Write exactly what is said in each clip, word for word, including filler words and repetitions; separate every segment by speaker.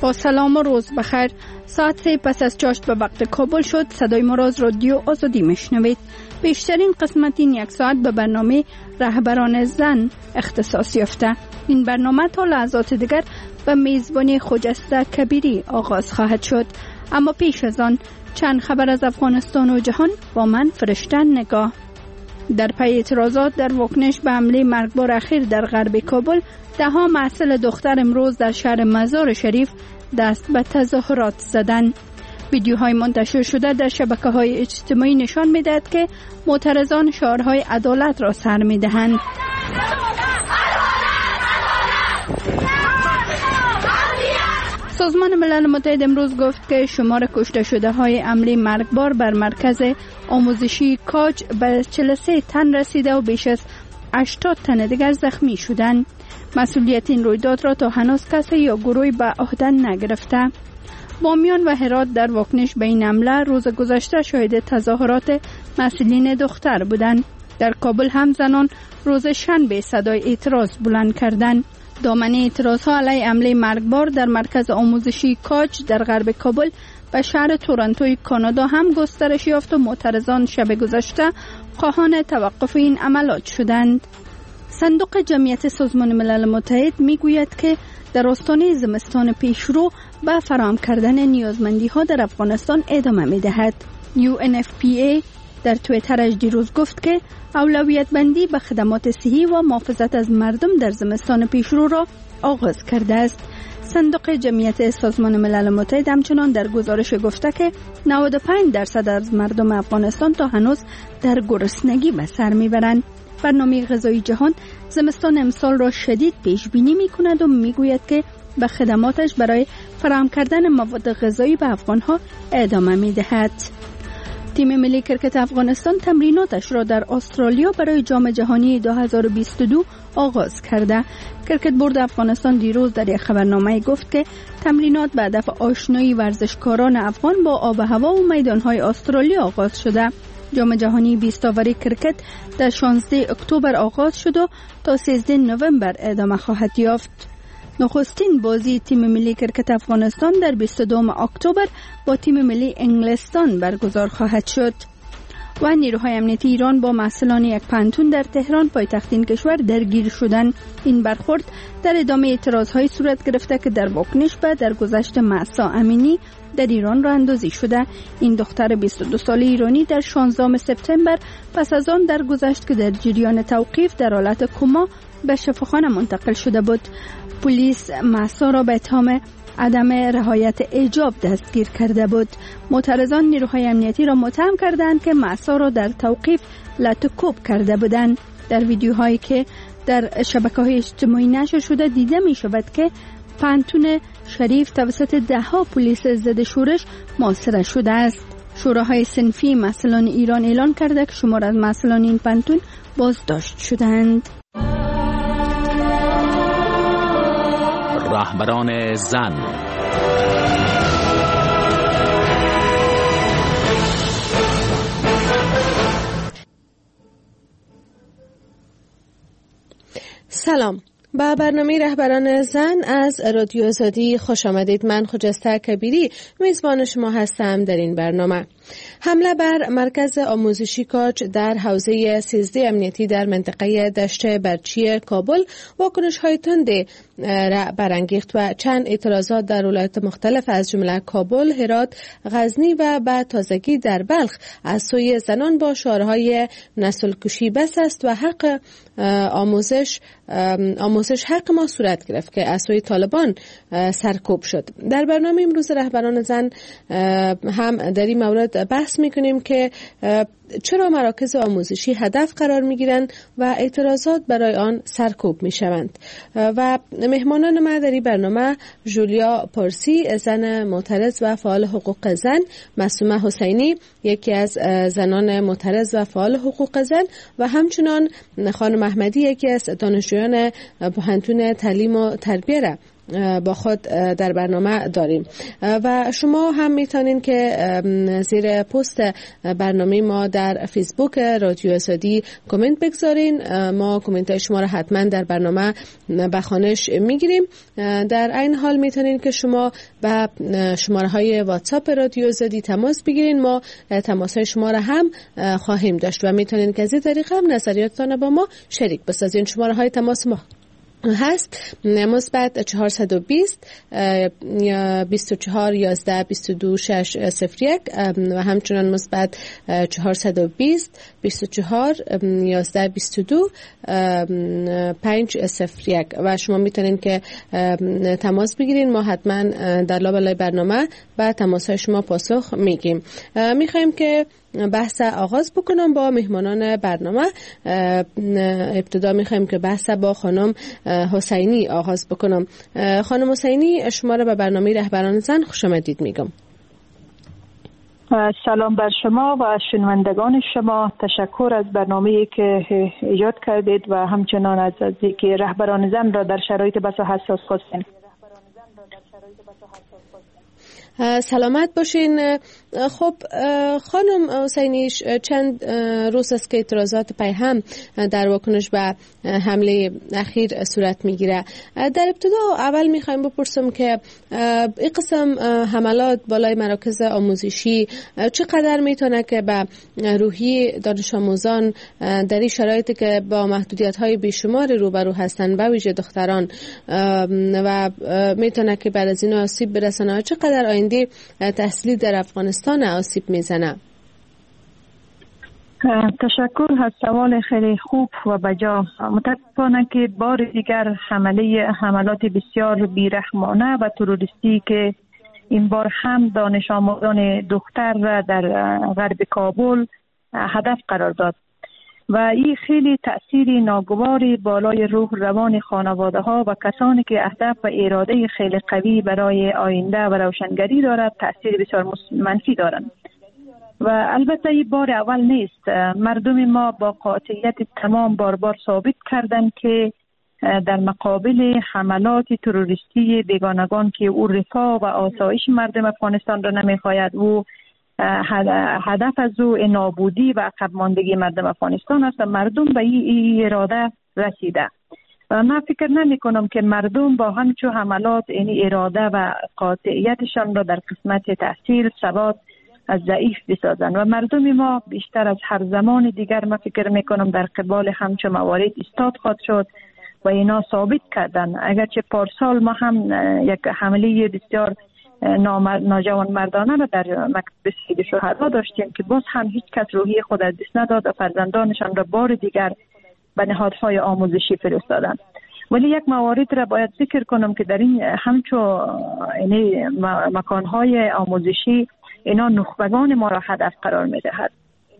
Speaker 1: با سلام و روز بخیر. ساعت سه پس از چاشت به وقت کابل شد. صدای ما را از رادیو آزادی میشنوید. بیشترین قسمت این یک ساعت به برنامه رهبران زن اختصاص یافته. این برنامه تا لحظات دیگر به میزبانی خجسته کبیری آغاز خواهد شد. اما پیش از آن چند خبر از افغانستان و جهان با من فرشته نگاه. در پی اعتراضات در واکنش به حمله مرگبار اخیر در غرب کابل، ده ها محصل دختر امروز در شهر مزار شریف دست به تظاهرات زدند. ویدیوهای منتشر شده در شبکه‌های اجتماعی نشان می‌دهد که معترضان شعارهای عدالت را سر می‌دهند. سازمان ملل متحد امروز گفت که شمار کشته شده های حمله مرگبار بر مرکز آموزشی کاج به چهل و سه تن رسیده و بیش از هشتاد تن دیگر زخمی شدند. مسئولیت این رویداد را تا هنوز کسی یا گروهی به عهده نگرفته. بامیان و هرات در واکنش به این حمله روز گذشته شاهد تظاهرات مسئولین دختر بودند. در کابل هم زنان روز شنبه صدای اعتراض بلند کردند. دامنه اعتراض‌ها علیه حمله مرگبار در مرکز آموزشی کاج در غرب کابل به شهر تورنتوی کانادا هم گسترش یافت و معترضان شب گذشته خواهان توقف این عملیات شدند. صندوق جمعیت سازمان ملل متحد میگوید که در آستانه زمستان پیشرو به فراهم کردن نیازمندی‌ها در افغانستان ادامه می‌دهد. یو ان اف پی ای در توییترش دیروز گفت که اولویت بندی به خدمات صحی و محافظت از مردم در زمستان پیشرو را آغاز کرده است. صندوق جمعیت سازمان ملل متحد همچنان در گزارش گفته که نود و پنج درصد از مردم افغانستان تا هنوز در گرسنگی به سر میبرند. برنامه غذایی جهان زمستان امسال را شدید پیش بینی می کند و می گوید که به خدماتش برای فراهم کردن مواد غذایی به افغانها ادامه می دهد. تیم ملی کرکت افغانستان تمریناتش را در استرالیا برای جام جهانی دو هزار و بیست و دو آغاز کرده. کرکت بورد افغانستان دیروز در یک خبرنامه گفت که تمرینات به هدف آشنایی ورزشکاران افغان با آب و هوا و میدانهای استرالیا آغاز شده. جام جهانی بیست اوری کرکت در شانزده اکتبر آغاز شد و تا سیزده نوامبر ادامه خواهد یافت. نخستین بازی تیم ملی کرکت افغانستان در بیست و دوم اکتبر با تیم ملی انگلستان برگزار خواهد شد. و نیروهای امنیتی ایران با محصلان یک پانتون در تهران پایتخت این کشور درگیر شدند. این برخورد در ادامه اعتراضهای صورت گرفته که در واکنش به درگذشت مهسا امینی در ایران راه اندازی شده. این دختر بیست و دو ساله ایرانی در شانزدهم سپتامبر پس از آن درگذشت که در جریان توقیف در حالت کما به شفاخانه منتقل شده بود. پلیس مهسا را به اتهام عدم رعایت حجاب دستگیر کرده بود. معترضان نیروهای امنیتی را متهم کردند که مهسا را در توقیف لطوکوب کرده بودند. در ویدیوهایی که در شبکه‌های اجتماعی نشر شده دیده می شود که پانتون شریف توسط ده ها پلیس ضد شورش محاصره شده است. شوراهای صنفی محصلان ایران اعلان کرده که شمار از محصلان این پانتون بازداشت شدند.
Speaker 2: رهبران زن.
Speaker 3: سلام، با برنامه رهبران زن از رادیو آزادی خوش آمدید. من خجسته کبیری میزبان شما هستم. در این برنامه حمله بر مرکز آموزشی کاج در حوزه سیزده امنیتی در منطقه دشت برچی کابل واکنش‌های تندی را برانگیخت و چند اعتراضات در ولایات مختلف از جمله کابل، هرات، غزنی و بعد تازگی در بلخ از سوی زنان با شعارهای نسل کشی بس است و حق آموزش آموزش حق ما صورت گرفت که از سوی طالبان سرکوب شد. در برنامه امروز رهبران زن هم در این مورد بحث میکنیم که چرا مراکز آموزشی هدف قرار میگیرند و اعتراضات برای آن سرکوب میشوند. و مهمانان ما در این برنامه جولیا پارسی، زن معترض و فعال حقوق زن، معصومه حسینی، یکی از زنان معترض و فعال حقوق زن، و همچنان خانم احمدی، یکی از دانشجویان پوهنتون تعلیم و تربیه را با خود در برنامه داریم و شما هم میتونین که زیر پست برنامه ما در فیسبوک رادیو آزادی کامنت بگذارین. ما کامنت های شما را حتما در برنامه به خوانش میگیریم. در این حال میتونین که شما با شماره های واتساپ رادیو آزادی تماس بگیرین. ما تماس های شما را هم خواهیم داشت و میتونین که از این طریق هم نظریاتتان با ما شریک بسازین. شماره های تماس ما هست مثبت چهارصد و بیست بیست و چهار یازده بیست و دو شش صفر یک و همچنان مثبت چهارصد و بیست بیست و چهار یازده بیست و دو پنج صفر یک و شما میتونین که تماس بگیرین. ما حتما در لابلای برنامه با تماس های شما پاسخ میگیم. میخوایم که بحث آغاز بکنم با مهمانان برنامه. ابتدا میخوایم که بحث با خانم حسینی آغاز بکنم. خانم حسینی، شما را به برنامه رهبران زن خوش آمدید میگم.
Speaker 2: سلام بر شما و شنوندگان شما. تشکر از برنامه‌ای که ایجاد کردید و همچنان از اینکه رهبران زن را در شرایط بسا حساس خواستین.
Speaker 3: سلامت باشین. خب خانم حسینی، چند روز است که اعتراضات پیهم در واکنش به حمله اخیر صورت میگیره. در ابتدا اول میخوایم بپرسم که این قسم حملات بالای مراکز آموزشی چقدر میتونه که به روحی دانش آموزان در این شرایطی که با محدودیت های بیشمار روبرو هستن، به ویژه دختران، و میتونه که بر از اینا آسیب برسانه، چقدر آینده تحصیلی در افغانستان آسیب میزنه؟
Speaker 2: تشکر از سوال خیلی خوب و بجا. متاسفانه که بار دیگر حمله حملات بسیار بیرحمانه و تروریستی که این بار هم دانش آموزان دختر را در غرب کابل هدف قرار داد و این خیلی تأثیر ناگواری بالای روح روان خانواده ها و کسانی که اهداف و اراده خیلی قوی برای آینده و روشنگری دارد تأثیر بسیار منفی دارند. و البته این بار اول نیست. مردم ما با قاطعیت تمام بار بار ثابت کردند که در مقابل حملات تروریستی بیگانگان که او رفاه و آسایش مردم افغانستان را نمیخواید، او هدف از او نابودی و عقب ماندگی مردم افغانستان است و مردم به این اراده رسیده. و من فکر نمی کنم که مردم با همچو حملات این اراده و قاطعیتشان را در قسمت تحصیل ثبات از ضعیف بسازند و مردم ما بیشتر از هر زمان دیگر من فکر می کنم در قبال همچو موارد ایستاد خواهد شد و اینا ثابت کردن. اگرچه پارسال ما هم یک حمله بسیار ناجوان مردانه را در مکتب سید شهدا داشتیم که باز هم هیچ کس روحی خود از دست نداد و فرزندانشان را بار دیگر به نهادهای آموزشی فرستادند. ولی یک موارد را باید ذکر کنم که در این همچو یعنی مکانهای آموزشی اینا نخبگان ما را هدف قرار می دهد.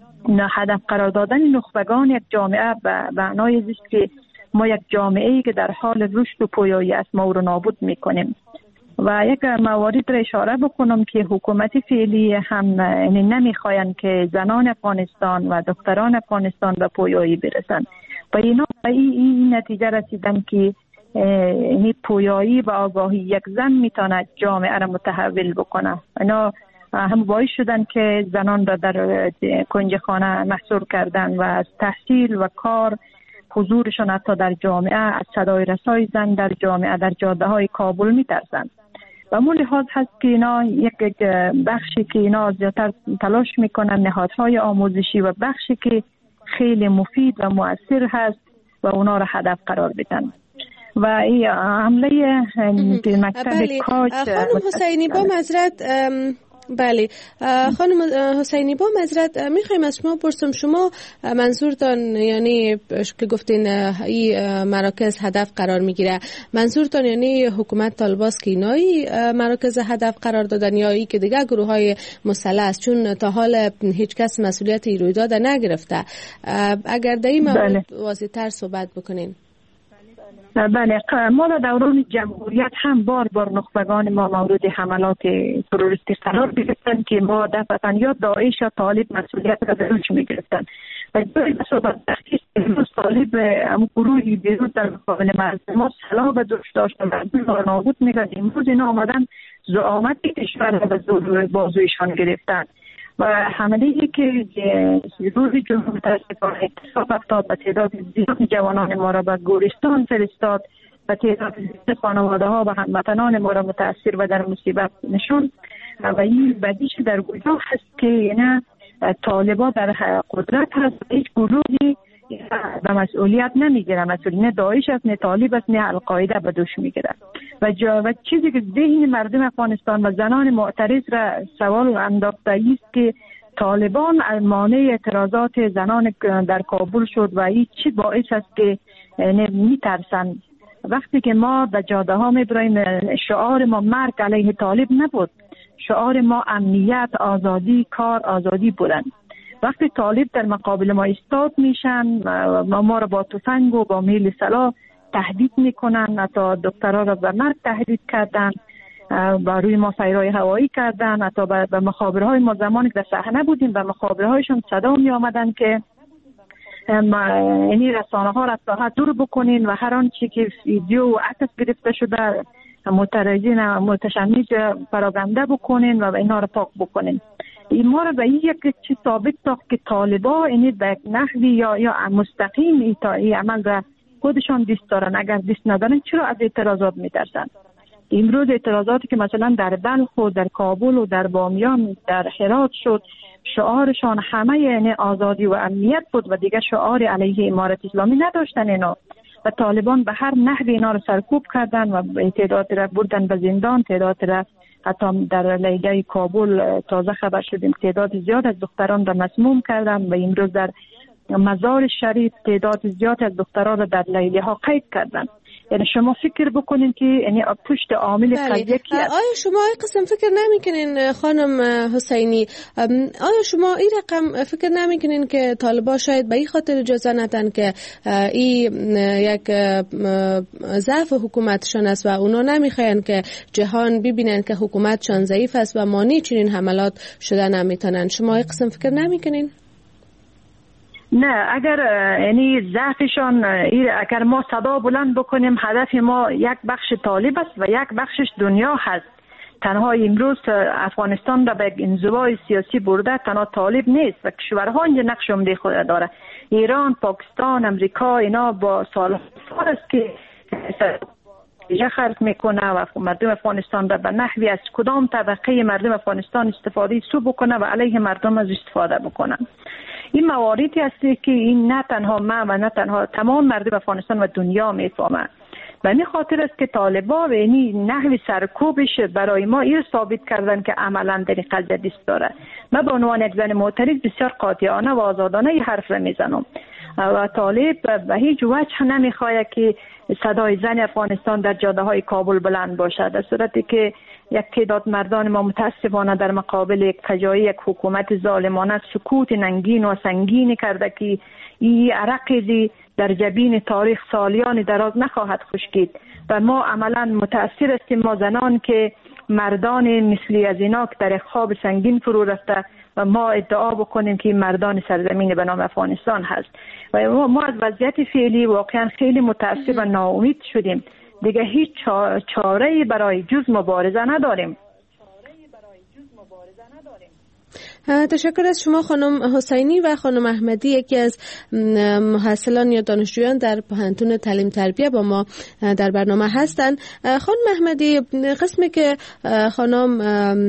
Speaker 2: هدف قرار دادن نخبگان یک جامعه به معنای است که ما یک جامعه‌ای که در حال رشد و پویایی است ما رو نابود می کنیم. و یک موارد را اشاره بکنم که حکومت فعلی هم نمیخواین که زنان افغانستان و دختران افغانستان به پویایی برسند و اینا به این, این نتیجه رسیدن که این پویایی و آگاهی یک زن میتونه جامعه را متحول بکنه. اینا هم باعث شدن که زنان را در کنج خانه محصور کردن و از تحصیل و کار، حضورشون حتی در جامعه، از صدای رسای زن در جامعه در جاده های کابل میترسند. و مون لحاظ هست که اینا یک بخشی که اینا زیادتر تلاش میکنن نهادهای آموزشی و بخشی که خیلی مفید و مؤثر هست و اونا را هدف قرار بدن. و این حمله مکتب کاج.
Speaker 3: خانم حسینی با معذرت بله خانم حسینی با معذرت میخوایم از شما پرسم، شما منظورتان یعنی که گفتین این مراکز هدف قرار میگیره، منظورتان یعنی حکومت طالباس که اینایی مراکز هدف قرار دادن یا ای که دیگه گروه های مسلح است؟ چون تا حال هیچ کس مسئولیت این رویداد نگرفته. اگر در این مورد واضح تر صحبت بکنین.
Speaker 2: بله، ما در دوران جمهوریت هم بار بار نخبگان ما مورد حملات تروریستی قرار گرفتن که ما دفعتاً یا داعش یا طالب مسئولیت را به دوش می گرفتن و جای صحبت تحقیق امروز طالب گروهی بیرون در مقابل مردم ما سلاح به دوش داشت و مردم را نابود می‌کرد. امروز اینا آمدن زعامت کشور را به زور بازویشان گرفتن و حمله‌ای که روز جمعه متاسفانه اتفاق افتاد و تعداد زیادی جوانان ما را به گورستان فرستاد و تعداد زیاد خانواده ها و هموطنان ما را متاثر و در مصیبت نشون و این بدیش در کجا هست که اینا طالبا در قدرت هست، هیچ گروهی به مسئولیت نمیگیره، مسئولیت داعش است، نه طالب است، نه القاعده به دوش میگیره و جا و چیزی که ذهن مردم افغانستان و زنان معترض را سوال انداخته است که طالبان مانع اعتراضات زنان در کابل شد و این چی باعث است که میترسن. وقتی که ما به جاده ها میبریم شعار ما مرگ علیه طالب نبود، شعار ما امنیت، آزادی، کار، آزادی بودن. وقتی طالب در مقابل ما ایستاد میشن ما, ما را با تفنگ و با میل سلاح تهدید میکنن، حتی دکترها را به مرگ تهدید کردن، با روی ما فیرای هوایی کردن، حتی به مخابرهای ما زمانی که در صحنه بودیم به مخابرهایشون صدا می آمدن که یعنی رسانه ها را از ساحه دور بکنین و هر آنچه که ویدیو و عکس گرفته شده معترضین متشنج پراگنده بکنین و اینا را پاک بکنین. این ما را به یک چیز ثابت ساخت که طالبا اینی به نحوی یا یا مستقیم این عمل را خودشان دیست دارن. اگر دیست ندارن چرا از اعتراضات میترسن؟ امروز اعتراضاتی که مثلا در بلخ و در کابل و در بامیان در هرات شد شعارشان همه یعنی آزادی و امنیت بود و دیگه شعار علیه امارت اسلامی نداشتن اینا و طالبان به هر نحوی اینا رو سرکوب کردن و تعداد را بردن به زندان، تعداد را حتی در لیده کابل تازه خبر شدیم تعداد زیاد از دختران را مسموم کردن و امروز در مزار شریف تعداد زیاد از دختران را در لیده ها قید کردن. یعنی شما فکر بکنین که یعنی پشت عامل قضیه کی است.
Speaker 3: آیا شما این قسم فکر نمیکنین خانم حسینی، آیا شما این رقم فکر نمیکنین که طالبان شاید به این خاطر اجازه ندن که این یک ضعف حکومتشان است و اونا نمیخواین که جهان ببینن که حکومتشان ضعیف است و مانع چنین حملات شده نمیتونن؟ شما این قسم فکر نمیکنین؟
Speaker 2: نه، اگر یعنی ضعفشان اگر ما صدا بلند بکنیم هدف ما یک بخش طالب است و یک بخشش دنیا هست. تنها امروز افغانستان را به انزوای سیاسی برده تنها طالب نیست و کشورها اینجا نقش عمده خود داره. ایران، پاکستان، امریکا اینا با سال سال است که یه خرج میکنه و مردم افغانستان را به نحوی از کدام طبقه مردم افغانستان استفاده سو بکنه و علیه مردم از استفاده بکنه. این مواردی هستی که این نه تنها ما و نه تنها تمام مردم افغانستان و دنیا میفهمند. و این خاطر است که طالبا و یعنی نحو سرکوبش برای ما این ثابت کردن که عملا در قضیه دست داره. من به عنوان یک زن معترض بسیار قاطعانه و آزادانه این حرف را میزنم و طالب به هیچ وجه نمیخواد که صدای زن افغانستان در جاده های کابل بلند باشد، در صورتی که یک تعداد مردان ما متاسفانه در مقابل کجایی یک حکومت ظالمانه سکوت ننگین و سنگین کرده که این عرقی در جبین تاریخ سالیان دراز نخواهد خشکید و ما عملا متاثر هستیم ما زنان که مردان مثلی از اینا که در خواب سنگین فرو رفته و ما ادعا بکنیم که مردان سرزمین به نام افغانستان هست و ما از وضعیت فعلی واقعا خیلی متاسف و ناامید شدیم. دیگه هیچ چاره‌ای برای جز مبارزه نداریم.
Speaker 3: تشکر از شما خانم حسینی و خانم احمدی، یکی از محصلان یا دانشجویان در پانتون تعلیم تربیه با ما در برنامه هستند. خانم احمدی، قسمی که خانم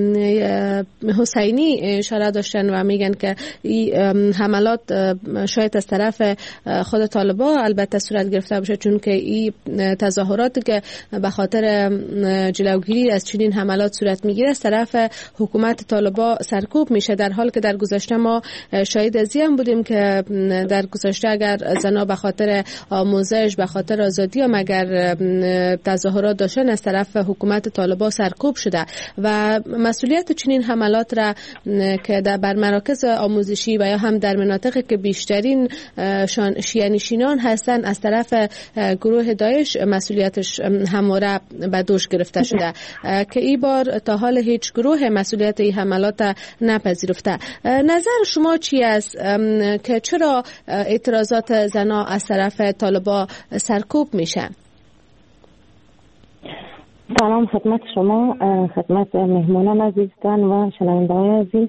Speaker 3: حسینی اشاره داشتن و میگن که این حملات شاید از طرف خود طالبان البته صورت گرفته باشه، چون که این تظاهراتی که به خاطر جلوگیری از چنین حملات صورت میگیره از طرف حکومت طالبان سرکوب میشه، در حال که در گذشته ما شاهد از این بودیم که در گذشته اگر زنا به خاطر آموزش، به خاطر آزادی هم اگر تظاهرات داشتن از طرف حکومت طالبان سرکوب شده و مسئولیت چنین حملات را که در بر مراکز آموزشی و یا هم در مناطقی که بیشترین شیعه نشینان هستند از طرف گروه داعش مسئولیتش همواره به دوش گرفته شده که این بار تا حال هیچ گروه مسئولیت این حملات نپذیرفته. گرفته. نظر شما چی است که چرا اعتراضات زنان از طرف طالبا سرکوب میشن؟
Speaker 4: سلام خدمت شما، خدمت مهمانان عزیزتان و شنوندگان عزیز.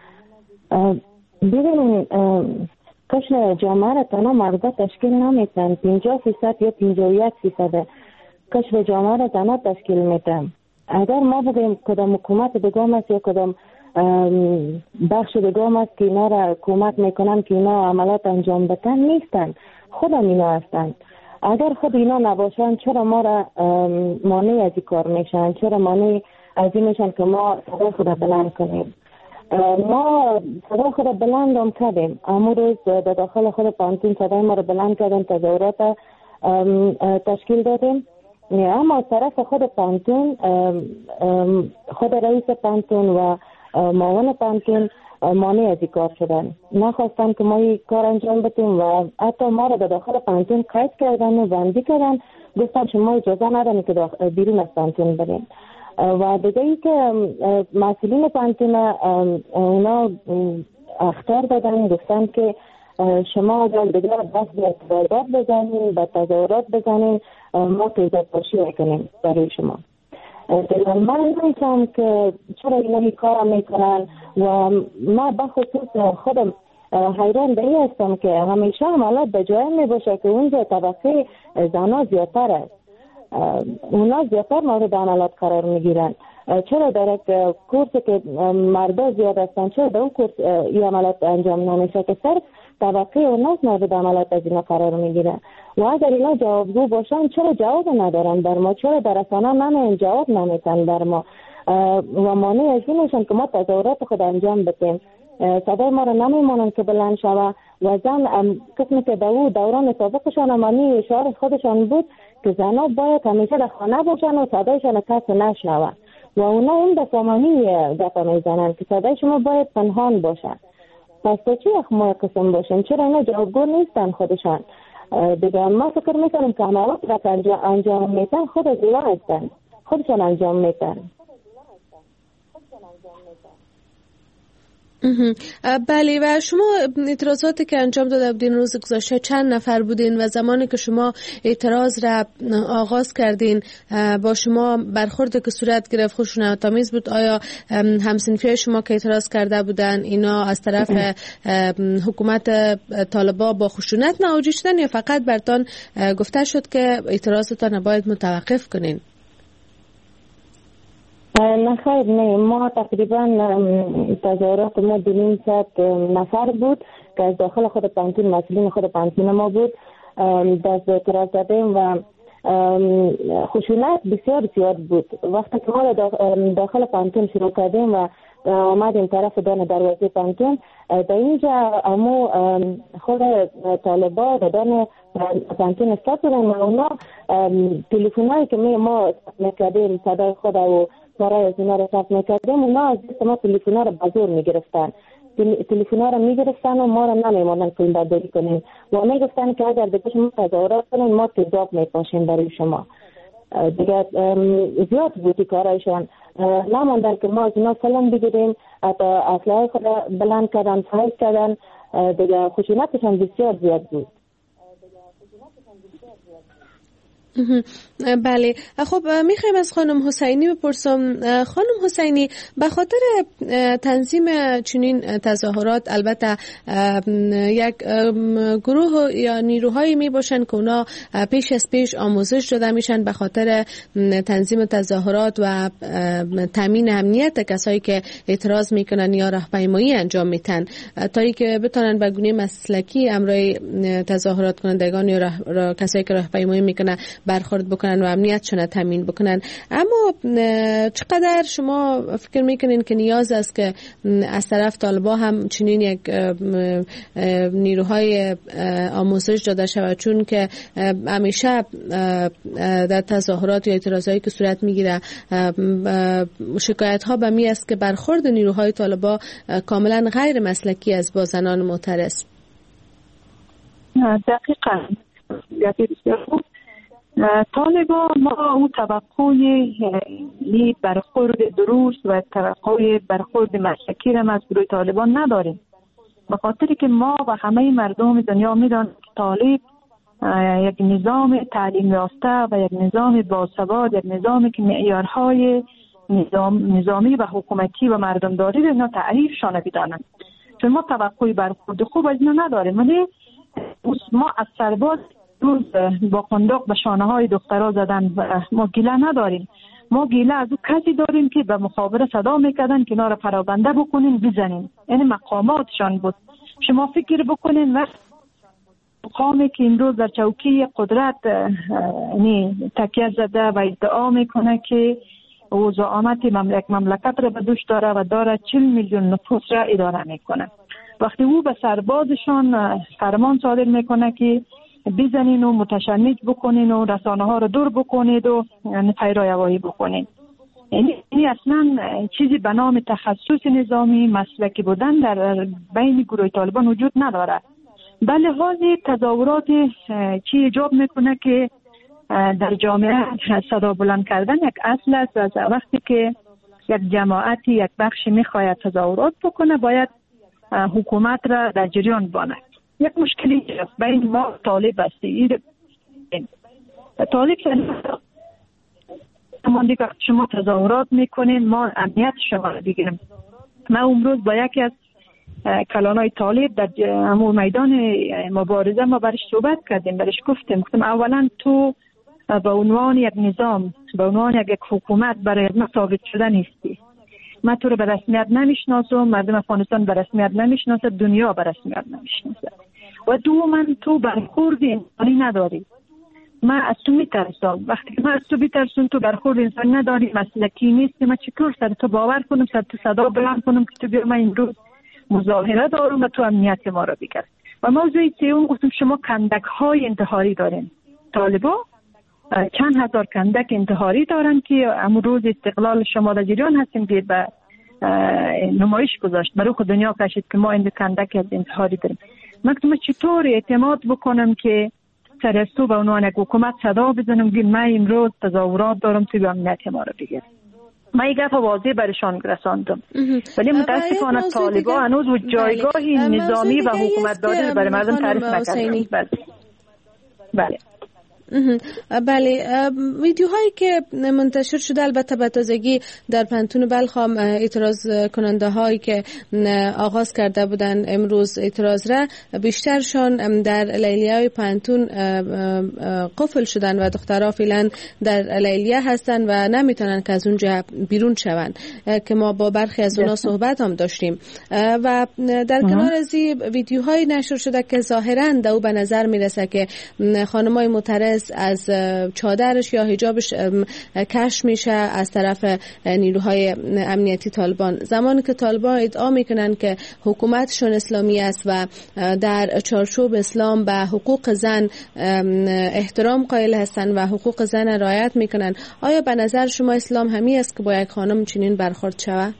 Speaker 4: ببینید کشت جامعه را تنها مردا تشکیل نمیتن، پنجاه فیصد یا پنجاه و یک فیصد کشت جامعه را تنها تشکیل میتن. اگر ما بگیم کدام حکومت بگام است یا کدام بخش بگام است که اینا را کمک میکنن که اینا عملات انجام بدن، نیستن، خودم اینا هستند. اگر خود اینا نباشن چرا ما را مانع از این کار میشن؟ چرا مانع از این میشن که ما صدای خود بلند کنیم؟ ما صدای خود بلند هم کردیم. امروز در داخل خود پانتون صدای ما را بلند کردیم، تظاهرات تشکیل دادیم. اما از طرف خود پانتون، خود رئیس پانتون و معاون پانتون مانع از این کار شدن، نخواستن که ما این کار انجام بدیم و حتی ما را به داخل پانتون قید کردن و بندی کردن، گفتن شما اجازه ندارین که بیرون از پانتون برین. و دیگه ای که مسئولین پانتون اونا اخطار دادن، گفتن که شما اگر دیگه دست به اعتراضات بزنین، به تظاهرات بزنین، ما پیدا پاشی میکنیم برای شما. من نمیتونم که چرا اینا این کار میکنن و ما بخصوص خودم حیران به این هستم که همیشه عملات به جای میباشه که اونجا طبقه زنها زیادتر است، اونا زیادتر مورد عملات قرار میگیرن. چرا در یک کورسی که مردا زیاد هستن چرا در اون کورس این عملات انجام نمیشه که صرف طبقه اوناس مورد عملات از اینا قرار میگیرن؟ و اگر اینا جوابگو باشن چرا جواب ندارن بر ما؟ چرا در رسانه نمیان جواب نمیتن بر ما و مانع از این میشن که ما تظاهرات خود انجام بدیم؟ صدای ما رو نمیمونن که بلند شوه و زن قسمی که دو دوران سابقشان مانی شعار خودشان بود که زنها باید همیشه در خانه باشن و صدایشان کس نشنوه و اونا اون دفعه مانی دفعه میزنن که صدای شما باید پنهان باشن. پس تا چی اخمای قسم باشن؟ چرا اینا جوابگو نیستن خودشان؟ دیگه ما فکر میکنم که عملات را که انجام میتن خود از اونا هستن، خودشان انجام میتن.
Speaker 3: بله. و شما اعتراضاتی که انجام داده بودین روز گذشته چند نفر بودین و زمانی که شما اعتراض را آغاز کردین با شما برخورد که صورت گرفت خشونت‌آمیز بود؟ آیا همسنفی شما که اعتراض کرده بودن اینا از طرف حکومت طالبا با خشونت نواجه شدن یا فقط برتان گفته شد که اعتراضتان باید متوقف کنین؟
Speaker 4: نه خیر، نه، ما تقریبا تظاهرات ما دو نیم صد نفر بود که از داخل خود پانتون مسئولین خود پانتون ما بود، دست اعتراض زدیم و خشونت بسیار زیاد بود. وقتی که ما داخل پانتون شروع کردیم و آمدیم طرف دان دروازه پانتون، در اینجا امو خود طالبا دان پانتون استاد بودن و اونا تلفن‌هایی که ما میکردیم صدای خود و برای از اینا رو صرف میکردیم، اونا از دست ما تلفن‌ها رو بازور میگرفتن، تلفن‌ها رو میگرفتن و ما رو نمیمونن فیلم برداری کنیم و میگفتن که اگر دیگه شما تظاهرات کنین ما تضاد میپاشیم برای شما. دیگه زیاد بودی کارایشان، نماندن که ما از اینا فلم بگیریم، اصلاحی خود بلند کردن، فایز کردن، دیگه خشونتشان بسیار زیاد بود.
Speaker 3: بله. خب میخوایم از خانم حسینی بپرسم. خانم حسینی، به خاطر تنظیم چنین تظاهرات البته یک گروه یا نیروهایی می باشن که اونا پیش از پیش آموزش داده میشن به خاطر تنظیم تظاهرات و تامین امنیت کسایی که اعتراض میکنن یا راهپیمایی انجام میتن تا اینکه بتونن به گونه مسلکی امرای تظاهرات کنندگان یا راه، راه، کسایی که راهپیمایی میکنن برخورد بکنن و امنیتشون تامین بکنن. اما چقدر شما فکر میکنین که نیاز است که از طرف طالبا هم چنین یک نیروهای آموزش داده شود؟ چون که همیشه در تظاهرات یا اعتراضایی که صورت میگیره شکایت ها به می است که برخورد نیروهای طالبا کاملا غیر مسلکی است با زنان معترض.
Speaker 2: دقیقاً. طالبا ما او توقع برخورد درست و توقع برخورد مسلکی را از گروه طالبان نداریم، به خاطر که ما و همه مردم دنیا میدانیم که طالب یک نظام تعلیم یافته و یک نظام باسواد، یک نظامی که معیارهای نظام نظامی و حکومتی و مردمداری را اینا تعریفشان بدانند. چون ما توقع برخورد خوب از اینا نداریم، ولی ما از سرباز روز با قنداق به شانه های دخترها زدن ما گیله نداریم. ما گیله از او کسی داریم که به مخابره صدا میکردن که اینا را پراکنده بکنین بزنین، یعنی مقاماتشان بود. شما فکر بکنین وقت مقامی که امروز در چوکی قدرت یعنی تکیه زده و ادعا میکنه که او زعامت مملک مملکت را به دوش داره و داره چهل میلیون نفوس را اداره میکنه، وقتی او به سربازشان فرمان صادر میکنه که بزنین و متشنج بکنین و رسانه ها رو دور بکنید و پیرایوایی بکنید، یعنی اصلا چیزی به نام تخصص نظامی مسلکی بودن در بین گروه طالبان وجود نداره. به لحاظ تظاهرات چی ایجاب میکنه که در جامعه صدا بلند کردن یک اصل است و از وقتی که یک جماعتی یک بخش میخواید تظاهرات بکنه باید حکومت را در جریان باند. یک مشکلی بین ما طالب هستی طالب ما دیگه شما تظاهرات میکنین ما امنیت شما را بگیریم. ما امروز با یکی از کلانای طالب در همون میدان مبارزه ما برش صحبت کردیم، برش گفتیم گفتیم اولا تو به عنوان یک نظام به عنوان یک حکومت برای ما ثابت شده نیستی، من تو رو به رسمیت نمیشناسم، مردم افغانستان به رسمیت نمیشناسه، دنیا به رسمیت نمیشناسه و دوما تو برخورد انسانی نداری. من از تو میترسم، وقتی که من از تو بیترسم تو برخورد انسانی نداری، مسلکی نیستی، من چطور سر تو باور کنم، سر تو صدا بلند کنم که تو بیا من امروز مظاهره دارم و تو امنیت ما را بگیر. و موضوع سوم گفتم شما کندک های انتحاری دارین، طالبا چند هزار کندک انتحاری دارن که امروز استقلال شما در جریان هستیم که به نمایش گذاشت برای خود دنیا کشید که ما این کندک از انتحاری داریم. من چطور اعتماد بکنم که سر از تو به عنوان یک حکومت صدا بزنم که من امروز تظاهرات دارم تو به امنیت ما را بگیر. من این گفت واضح برشان رساندم، ولی متاسفانه طالبان هنوز و جایگاهی نظامی و حکومتداری برای مردم تعریف نکردن. بله بله
Speaker 3: بله ویدیوهایی که منتشر شده البته به تازگی در پنتون بلخ هم اعتراض کننده هایی که آغاز کرده بودن امروز اعتراض را بیشترشان در لیلیه پنتون قفل شدن و دخترها فعلا در لیلیه هستن و نمیتونن که از اونجا بیرون شون که ما با برخی از اونا صحبت هم داشتیم و در کنار از این ویدیوهایی نشر شده که ظاهرا دو به نظر میرسه که خانمای معترض از چادرش یا حجابش کشف میشه از طرف نیروهای امنیتی طالبان، زمانی که طالبان ادعا میکنن که حکومتشون اسلامی است و در چارچوب اسلام به حقوق زن احترام قائل هستن و حقوق زن رعایت میکنن. آیا به نظر شما اسلام همی است که با یک خانم چنین برخورد شود؟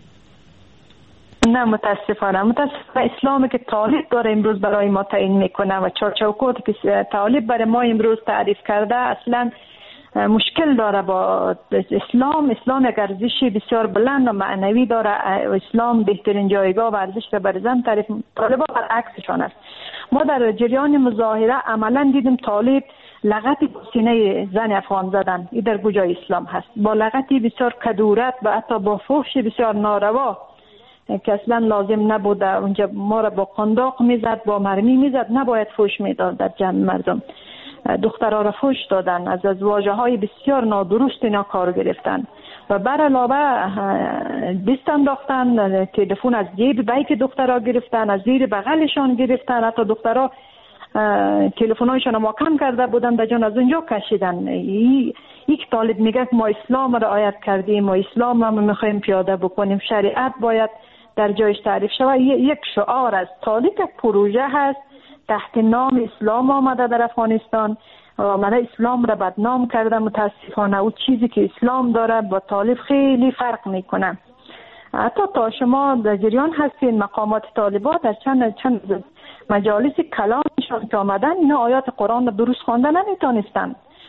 Speaker 2: نه متاسفانه متاسفانه اسلامی که طالب داره امروز برای ما تعیین میکنه و چارچوباتی که طالب برای ما امروز تعریف کرده اصلا مشکل داره با اسلام. اسلام یک ارزش بسیار بلند و معنوی داره، اسلام بهترین جایگاه و ارزش را برای زن تعریف، طالبا برعکسشان است. ما در جریان مظاهره عملا دیدیم طالب لغتی با سینه زن افغان زدن، این در کجای اسلام هست؟ با لغتی بسیار کدورت و حتی با فحش بسیار ناروا که اصلا لازم نبوده اونجا ما را با قنداق میزد، با مرمی میزد، نباید فحش میداد در جمع مردم. دخترها را فحش دادن، از از واژه های بسیار نادرست اینا کار گرفتن و بر علاوه دست انداختن، تلفن از جیب بیک دخترها گرفتن، از زیر بغلشان گرفتن، حتی دخترها تلفن‌هایشان ما کم کرده بودن در جان از اونجا کشیدن. یک طالب میگه ما اسلام را رعایت کردیم و اسلام را میخوایم پیاده بکنیم، شریعت باید در جایش تعریف شود. یک شعار از طالب یک پروژه هست تحت نام اسلام آمده در افغانستان و آمده اسلام را بدنام کرده. متاسفانه او چیزی که اسلام داره با طالب خیلی فرق میکنه. حتی تا شما در جریان هستین مقامات طالبات در چند چند مجالس کلامشان که آمدن اینا آیات قرآن را درست خوانده نمیتونستن.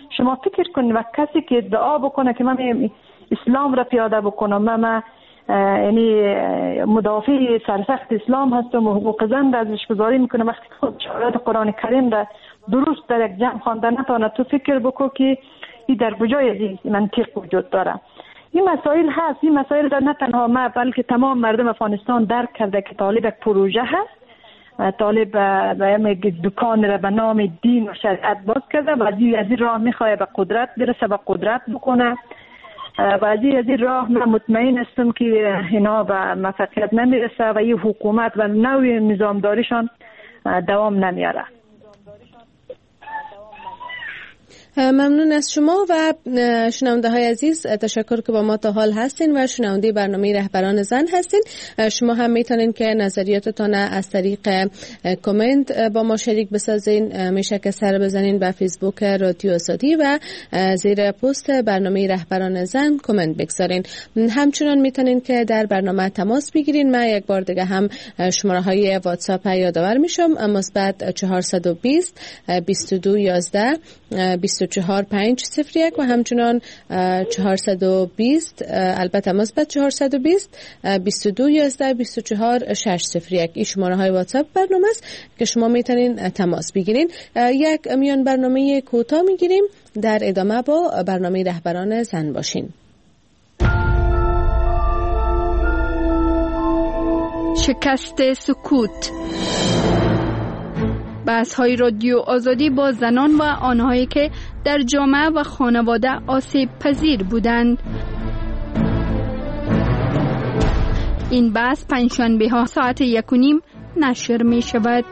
Speaker 2: شما فکر کنید و کسی که دعا بکنه که من اسلام را پیاده بکنم، من یعنی مدافع سرسخت اسلام هستم و حقوق زن را ازش گذاری میکنم، وقتی خود شعارات قرآن کریم را درست در یک جمع خوانده نتونه، تو فکر بکن که این در کجای از منطق وجود داره. این مسائل هست. این مسائل را نه تنها ما بلکه تمام مردم افغانستان درک کرده که طالب یک پروژه هست، طالب به دکان را به نام دین و شریعت باز کرده و از این راه میخواه به قدرت برسه و قدرت بکنه و از این راه من مطمئن هستم که اینا به موفقیت نمیرسه و این حکومت و نوع نظامداریشان دوام نمیاره.
Speaker 3: ممنون از شما و شنونده های عزیز، تشکر که با ما تا حال هستین و شنونده برنامه رهبران زن هستین. شما هم میتونین که نظریاتتان از طریق کامنت با ما شریک بسازین. میشه که سر بزنین به فیسبوک رادیو آزادی و زیر پست برنامه رهبران زن کامنت بگذارین. همچنان میتونین که در برنامه تماس بگیرین. من یک بار دیگه هم شماره های واتساپ یادآور میشم: مثبت چهارصد و بیست بیست و دو یازده بیست و چهار پنج صفر یک و همچنان چهارصد و بیست البته مثبت چهارصد و بیست بیست و دو یازده بیست و چهار شش صفر یک. این شماره های واتساپ برنامه است که شما میتونین تماس بگیرین. یک میان برنامه کوتاه میگیریم، در ادامه با برنامه رهبران زن باشین.
Speaker 1: شکست سکوت. بحث های رادیو آزادی با زنان و آنهایی که در جامعه و خانواده آسیب پذیر بودند. این بحث پنجشنبه ها ساعت یک و نیم نشر می شود.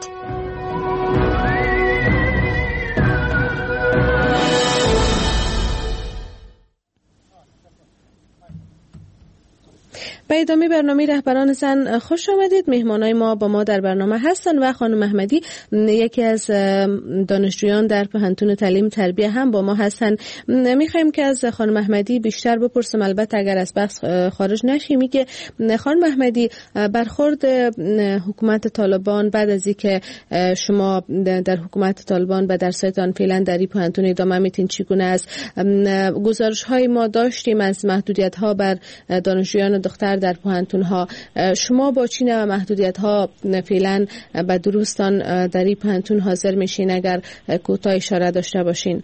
Speaker 3: به ادامه برنامه رهبران زن خوش آمدید. مهمانای ما با ما در برنامه هستن و خانم احمدی، یکی از دانشجویان در پهنتون تعلیم تربیه، هم با ما هستن. میخوایم که از خانم احمدی بیشتر بپرسم، البته اگر از بحث خارج نشی. میگه خانم احمدی، برخورد حکومت طالبان بعد از اینکه شما در حکومت طالبان به درسایتان فعلا در این پهنتون ادامه میتین چگونه است؟ گزارش های ما داشتیم از محدودیت ها بر دانشجویان دختر در پوهنتون ها. شما با چی نوع محدودیت ها فعلا به درستان در این پوهنتون حاضر میشین؟ اگر کوتاه اشاره داشته باشین.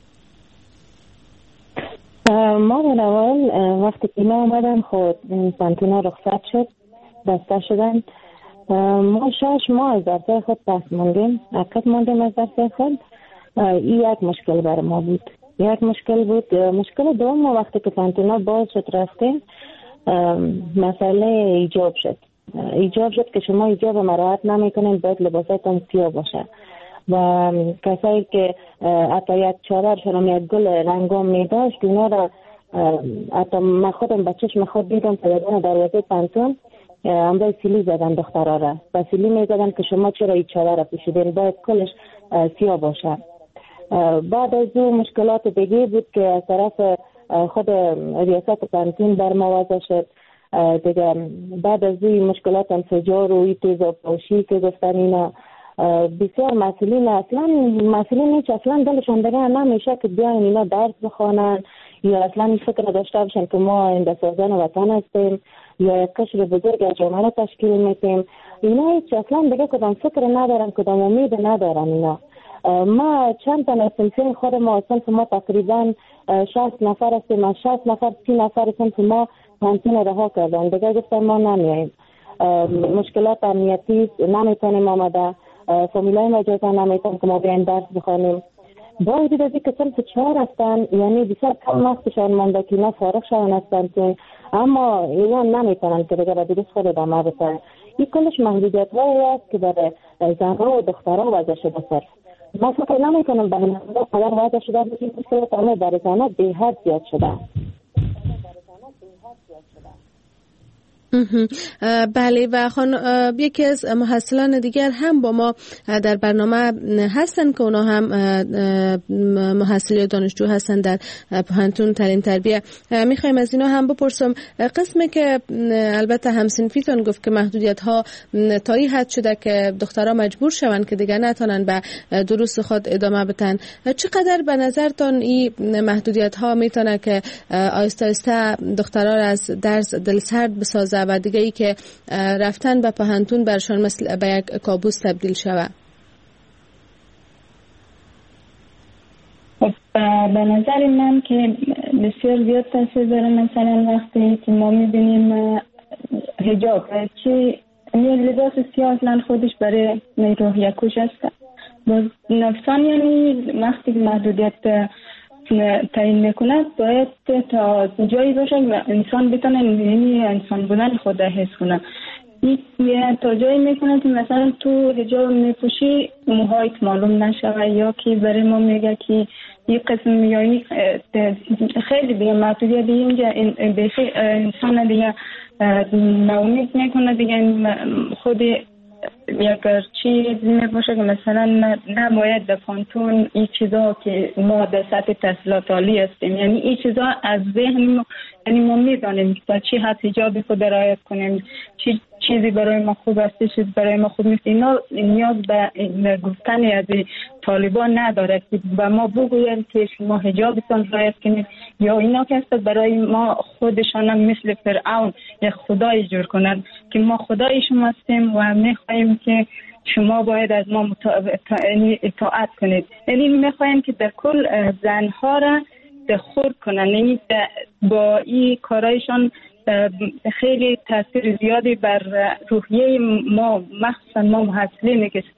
Speaker 4: ما در اول وقتی که ما اومدن خود پوهنتون ها رخصت شد، بسته شدن، ما شش ماه از درس خود پس موندیم، عقب موندیم از درس خود. این یک مشکل برای ما بود. یک مشکل بود. مشکل دوم، ما وقتی که پوهنتون ها باز شد رفتیم، مسئله ایجاب شد. ایجاب شد که شما ایجاب مراعات نمیکنین، باید لباساتون سیاه باشه و کسایی که حتی یک چادرشون یک گل رنگام میداشت، اونا را حتی من خودم به چشم خود دیدم پیادان دروازه پنتون همراه سیلی زدن دخترها را، و سیلی میزدن که شما چرا این چادر را پوشیدین، باید کلش سیاه باشه. بعد از او مشکلات دیگه بود که از طرف خود ریاست پانتون بر ما وضع شد دیگه. بعد از این مشکلات انفجار و این تیزاب‌پاشی که گفتن اینا، بسیار مسئولین اصلا مسئولین هیچ اصلا دلشون دیگه نمیشه که بیاین اینا درس بخوانن یا اصلا این فکر داشته باشن که ما اندسازان وطن هستیم یا یک قشر بزرگ از جامعه تشکیل میتیم. اینا هیچ اصلا دیگه کدام فکر ندارن، کدام امید ندارن اینا. ما چند تا نسل خود ما صنف ما تقریبا شصت نفر هستیم، از شصت نفر سی نفر صنف ما پانتون رها کردن دیگه، گفتن ما نمیاییم. مشکلات امنیتی نمیتونیم آمده، فامیلای ما اجازه نمیتونیم که ما بیایم درس بخوانیم. باید دید از این که صنف چهار هستن، یعنی بسیار کم وقتشان مانده که اینا فارغ شدن هستن، اما اینا نمیتونن که دیگه درست خود ادامه بدن. این کلش محدودیت هایی است که برای زنها و دخترها وضع شده صرف. ما فکر نمی کنم برای نظر قدر وضع شده بودیم که همه برای زنها به حد زیاد شده.
Speaker 3: بله و خان یکی از محصلان دیگر هم با ما در برنامه هستن که اونا هم محصل یا دانشجو هستن در پانتون تعلیم تربیه. میخوایم از اینا هم بپرسم قسمی که البته همسنفیتون گفت که محدودیت ها تا این حد شده که دخترها مجبور شون که دیگه نتونن به دروس خود ادامه بدن، چقدر به نظرتون این محدودیت ها میتونه که آهسته آهسته دخترها از درس دلسرد بسازه و دیگه ای که رفتن به پانتون برشان مثل به یک کابوس تبدیل شود؟
Speaker 5: خب به نظر من که بسیار زیاد تاثیر داره. مثلا وقتی که ما میبینیم حجاب چی لباس سیاه اصلا خودش برای روحیه کش است. باز نفسان یعنی وقتی که محدودیت تعیین میکنه باید تا جایی باشه و انسان بتونه یعنی انسان بودن خود حس کنه. این تا جایی میکنه که مثلا تو حجاب میپوشی موهایت معلوم نشوه، یا که برای ما میگه که این قسم یا این خیلی دیگه محدودیت دیگه اینجا انسان دیگه ناامید میکنه دیگه. خود یک چیزی میباشه که مثلا نباید در پانتون این چیزا که ما در سطح تحصیلات عالی هستیم، یعنی این چیزا از ذهن ما، یعنی ما میدانیم که چی حد حجاب خود رعایت کنیم، چی چیزی برای ما خوب است، چیزی برای ما خوب نیست. اینا نیاز به گفتن از طالبان نداره که به ما بگوین که شما حجابتان رعایت کنید، یا اینا که است برای ما خودشان هم مثل فرعون یک خدای جور کنند که ما خدای شما هستیم و میخواهیم که شما باید از ما اطاعت کنید. یعنی میخواهیم که در کل زنها را خورد کنند، یعنی با این کارایشان خیلی تاثیر زیادی بر روحیه ما مخصوصا ما محصلینی که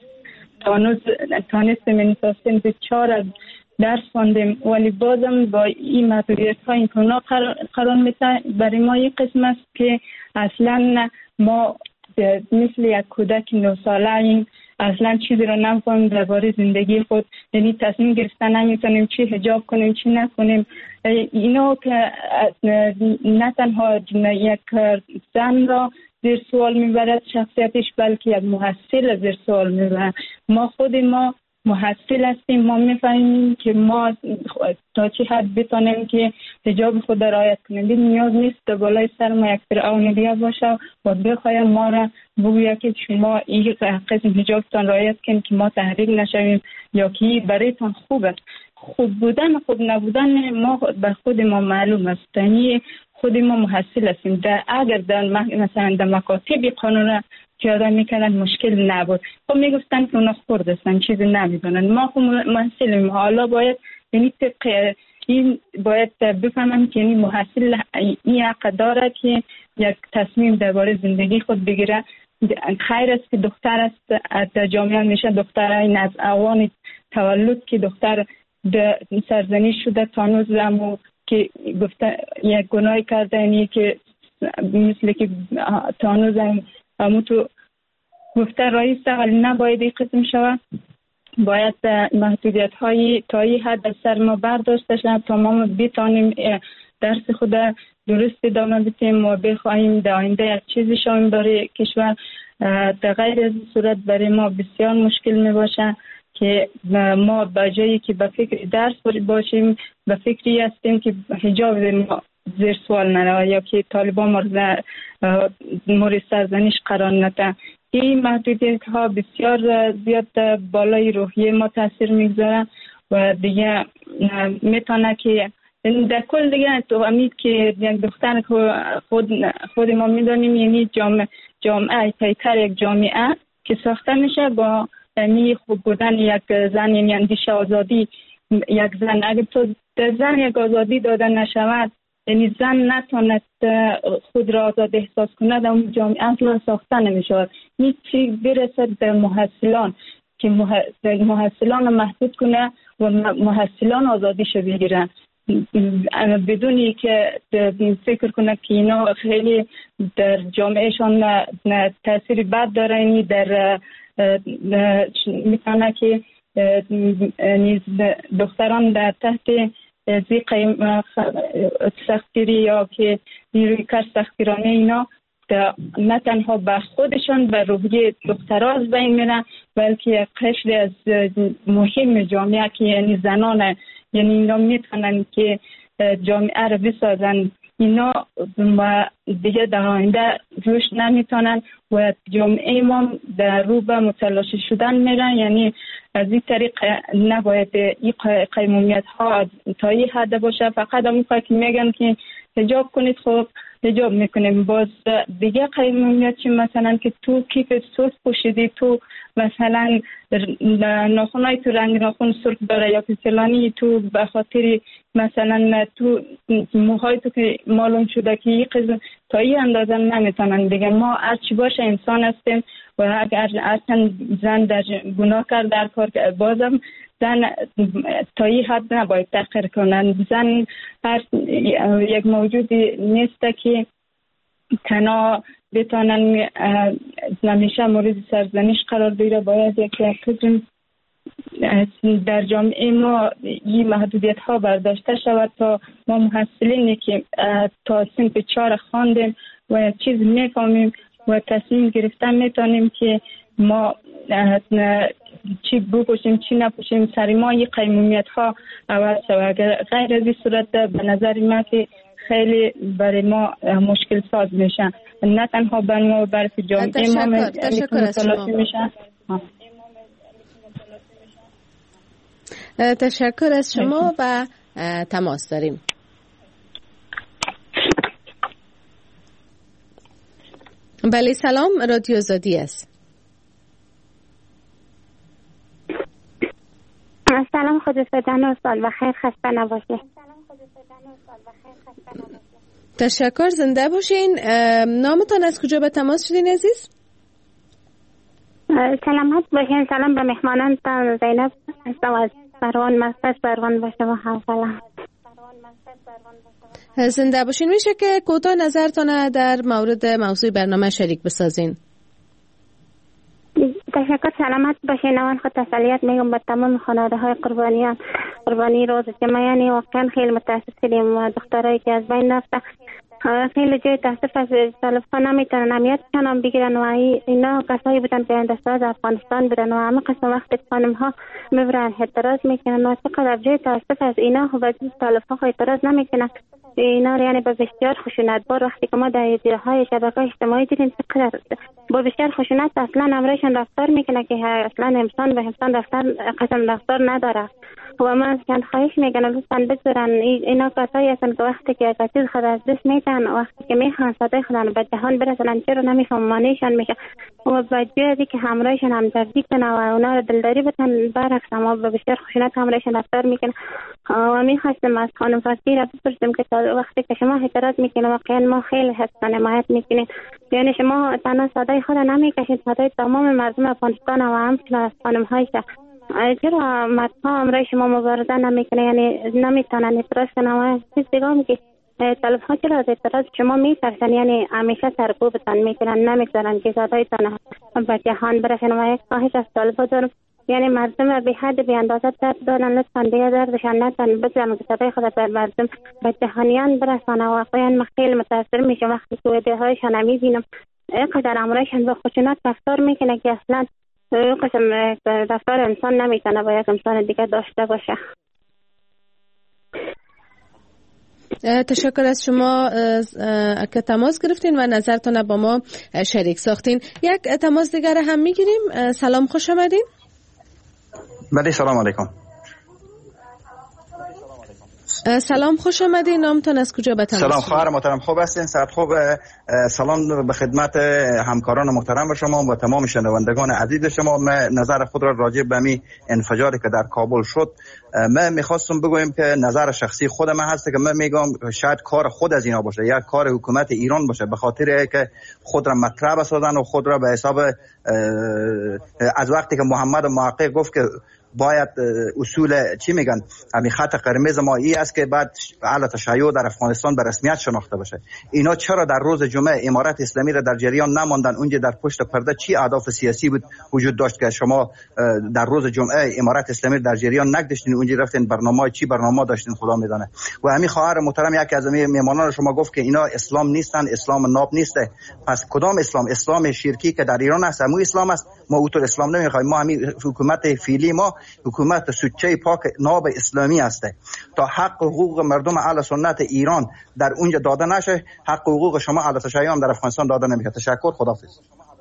Speaker 5: تانستیم انتاستیم به چهار درس خوندیم ولی بازم با این محدودیت ها این کنا قرار میده. برای ما یک قسم است که اصلا ما مثل یک کودک نه ساله این اصلا چیزی رو نمی‌فهمیم درباره زندگی خود، یعنی تصمیم گرفتن نمیتونیم چی حجاب کنیم چی نکنیم. اینا که نه تنها یک زن را زیر سوال میبرد شخصیتش، بلکه یک محصل زیر سوال میبرد. ما خود ما محصل هستیم، ما میفهمیم که ما تا چه حد بتونیم که حجاب خود رعایت کنیم. نیاز نیست بالای سر ما یک فرعون دیگه باشه و بخوایم ما را بگوید که شما این قسم حجابتان رعایت کنید که ما تحریک نشویم یا که برایتان خوبه. خوب بودن خوب نبودن ما بر خود ما معلوم است، یعنی خود ما محصل هستیم. در اگر در مثلا در مکاتب قانون پیاده میکنن مشکل نبود، خب میگفتن که اونا خورد هستن چیزی نمیدونن. ما خب محصلیم، حالا باید یعنی طبق این باید بفهمم که یعنی محصل این حق داره که یک تصمیم درباره زندگی خود بگیره. خیر است که دختر است در جامعه میشه دختر این از اوان تولد که دختر سرزنش شده تانوز زمو که گفته یک گناه کرده، یعنی که مثل که تانوز همون تو گفته رئیس ولی نباید این قسم شود. باید محدودیت های تا این حد از سر ما برداشته شد تا ما بتانیم درس خود درست ادامه بدیم و بخواهیم در آینده یک چیزی شویم برای کشور. در غیر از صورت برای ما بسیار مشکل می باشه که ما با جایی که به فکر درس باشیم به فکری هستیم که حجاب ما زیر سوال نره یا که طالبان مورد سرزنش قرار نده. این محدودیت ها بسیار زیاد بالای روحیه ما تاثیر میگذاره و دیگه میتونه که در کل دیگه تو امید که یک دختر خود خود ما میدونیم، یعنی جامعه جامعه تایتر یک جامعه که ساخته میشه با یعنی خوب بودن یک زن، یعنی اندیشه آزادی یک زن. اگر تو در زن یک آزادی داده نشود، یعنی زن نتواند خود را آزاد احساس کند، اون جامعه اصلا ساخته نمیشود. هیچ چیز برسد به محصلان که محصلان محدود کنه و محصلان آزادیش بگیرن بدونی که فکر کنه که اینا خیلی در جامعهشان تاثیر بد داره. یعنی در میتونه که دختران در تحت زی قیم سختگیری یا که نیروی کار سختگیرانه اینا نه تنها به خودشان به روحیه دخترها از بین میرن، بلکه قشری از مهم جامعه که یعنی زنان، یعنی اینا میتونن که جامعه رو بسازن، اینا دیگه در آینده رشد نمیتونن و جامعه ما در رو به متلاشی شدن میرن. یعنی از این طریق نباید این قیمومیت ها تا این حد باشه. فقط همون که میگن که حجاب کنید، خب حجاب میکنیم، باز دیگه قیمومیت چی؟ مثلا که تو کیف سرخ پوشیدی، تو مثلا ناخونای تو رنگ ناخون سرخ داره یا که فلانی، تو به خاطر مثلا تو موهای تو که معلوم شده که این قسم تا این اندازه نمیتونن دیگه. ما هرچی باشه انسان هستیم و اگر اصلا زن در گناه کرد در کار، بازم زن تا این حد نباید تحقیر کنن. زن هر یک موجودی نیست که تنها بتانن همیشه مورد سرزنش قرار بگیره. باید یک قسم در جامعه ما این محدودیت ها برداشته شود تا ما محصلینی که تا صنف چهار خواندیم و چیز میفهمیم و تصمیم گرفتن میتونیم که ما چی بپوشیم چی نپوشیم، سر ما این قیمومیت ها عوض شود. اگر غیر از این صورت به نظر ما که خیلی برای ما مشکل ساز میشن، نه تنها برای ما بلکه جامعه ما
Speaker 3: تشکر
Speaker 5: میشن.
Speaker 3: تشکر از شما و تماس داریم. بله سلام، رادیو آزادی است.
Speaker 6: سلام، خود سدن و سال و خیر، خسته نباشه.
Speaker 3: تشکر، زنده باشین. نامتان از کجا به تماس شدین عزیز؟
Speaker 6: سلامت باشین. سلام به مهمانانتان، زینب هستم از بروان، مستش بروان باشه و حوصله.
Speaker 3: زنده باشین. میشه که کوتاه نظرتان در مورد موضوع برنامه شریک بسازین؟
Speaker 6: تشکر، سلامت باشین. اول خود تسلیت میگم به تمام خانواده های قربانیان، قربانی روز جمعه. یعنی واقعا خیلی متاسف شدیم و دخترایی که از بین رفته خیلی جای تاسف از طالبها نمیتونن اهمیتشان هم بگیرن و اینا کسایی بودن که اندساز افغانستان بودن و همه قسم وقت خانم ها میبرن اعتراض میکنن و چقدر جای تاسف از اینا و طالبها اعتراض نمیکنن. اینا یعنی به بسیار خشونتبار وقتی که ما در های شبکه اجتماعی دیدیم چقدر با بسیار خشونت اصلا امرایشان رفتار میکنه که اصلا انسان به انسان رفتار قسم رفتار نداره. و من چند خواهش میکنم لطفاً بذارن اینا کسایی هستن که وقتی که کسی خود از دست میتن، وقتی که میخوان صدای خودن به جهان برسونن چرا نمیفهم مانیشان میشه و باید که همراهشان همدردی کنه و اونا رو دلداری بتن. برعکس ما به بسیار خشونت همراهشان رفتار میکنه و میخواستم از خانم فاطمه را بپرسم که وقتی که شما اعتراض میکنه واقعا ما خیلی حسن حمایت میکنیم، یعنی شما تنها صدای خود نمیکشید، صدای تمام مردم افغانستان و همچنین از خانم هایشه. چرا مردها امرای شما مبارزه نمیکنه، یعنی نمیتونن اعتراض کنن و چیز دیگه هم که طالب ها چرا از اعتراض شما میترسن، یعنی همیشه سرکوبتان میکنن نمیگذارن که صدایتان به جهان برسن. و یک خواهش از طالب ها دارم، یعنی مردم به حد بی اندازه درد دارن، لطفا دیگه دردشان نتن بزنن که صدای خود به مردم به جهانیان برسن. و واقعا من خیلی متاثر میشم وقتی که ویدیو هایشان میبینم اینقدر امرایشان با خشونت رفتار میکنه که اصلا قسم رفتار انسان نمیتونه با یک انسان دیگه داشته باشه.
Speaker 3: تشکر از شما که تماس گرفتین و نظرتون با ما شریک ساختین. یک تماس دیگر هم میگیریم. سلام، خوش آمدین.
Speaker 7: بله سلام علیکم.
Speaker 3: سلام، خوش آمدین. نامتون از کجا به تماس؟
Speaker 7: سلام خواهر محترم، خوب هستین؟ صحت خوب؟ سلام به خدمت همکاران محترم شما و تمام شنوندگان عزیز شما. من نظر خود را راجع به می انفجاری که در کابل شد من میخواستم بگویم که نظر شخصی خود من هست که من میگم شاید کار خود از اینا باشه یا کار حکومت ایران باشه، به خاطر که خود را مطرح بسازن و خود را به حساب از وقتی که محمد محقق گفت که باید اصول چی میگن همین خط قرمز ما ای است که بعد اهل تشیع در افغانستان به رسمیت شناخته بشه. اینا چرا در روز جمعه امارت اسلامی را در جریان نماندن؟ اونجا در پشت پرده چی اهداف سیاسی بود وجود داشت که شما در روز جمعه امارت اسلامی در جریان نگذاشتین؟ اونجا رفتین برنامه چی برنامه داشتین خدا میدونه. و همین خواهر محترم یکی از میهمانان شما گفت که اینا اسلام نیستن، اسلام ناب نیسته. پس کدام اسلام؟ اسلام شرکی که در ایران است همون اسلام است. ما اوتر اسلام نمیخوایم. ما همین حکومت فعلی ما حکومت سوچه پاک ناب اسلامی است. تا حق حقوق مردم اهل سنت ایران در اونجا داده نشه، حق حقوق شما اهل تشیع هم در افغانستان داده نمیشه. تشکر، خداحافظ.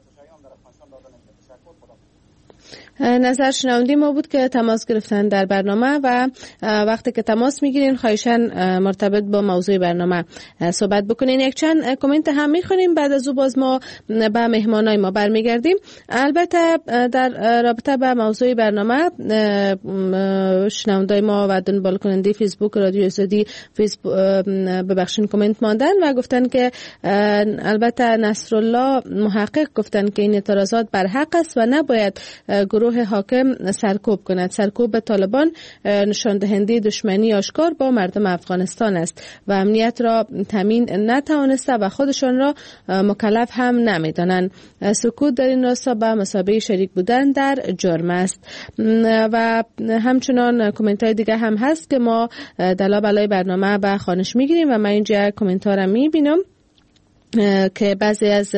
Speaker 3: نظر شنونده ما بود که تماس گرفتن در برنامه و وقتی که تماس میگیرین خواهشاً مرتبط با موضوع برنامه صحبت بکنین. یک چند کامنت هم میخونیم، بعد از او باز ما به مهمانای ما برمیگردیم. البته در رابطه با موضوع برنامه شنونده ما و دنبال کننده فیسبوک رادیو آزادی فیسبوک ببخشین کامنت ماندن و گفتن که البته نصرالله محقق گفتن که این اعتراضات بر حق است و نباید گروه حاکم سرکوب کند. سرکوب طالبان نشان دهنده دشمنی آشکار با مردم افغانستان است و امنیت را تامین نتوانسته و خودشان را مکلف هم نمیدانند. سکوت در این راستا به مثابه شریک بودن در جرم است. و همچنان کامنت های دیگه هم هست که ما دلا بلای برنامه به خوانش میگیریم و من اینجا کامنت ها را میبینم که بعضی از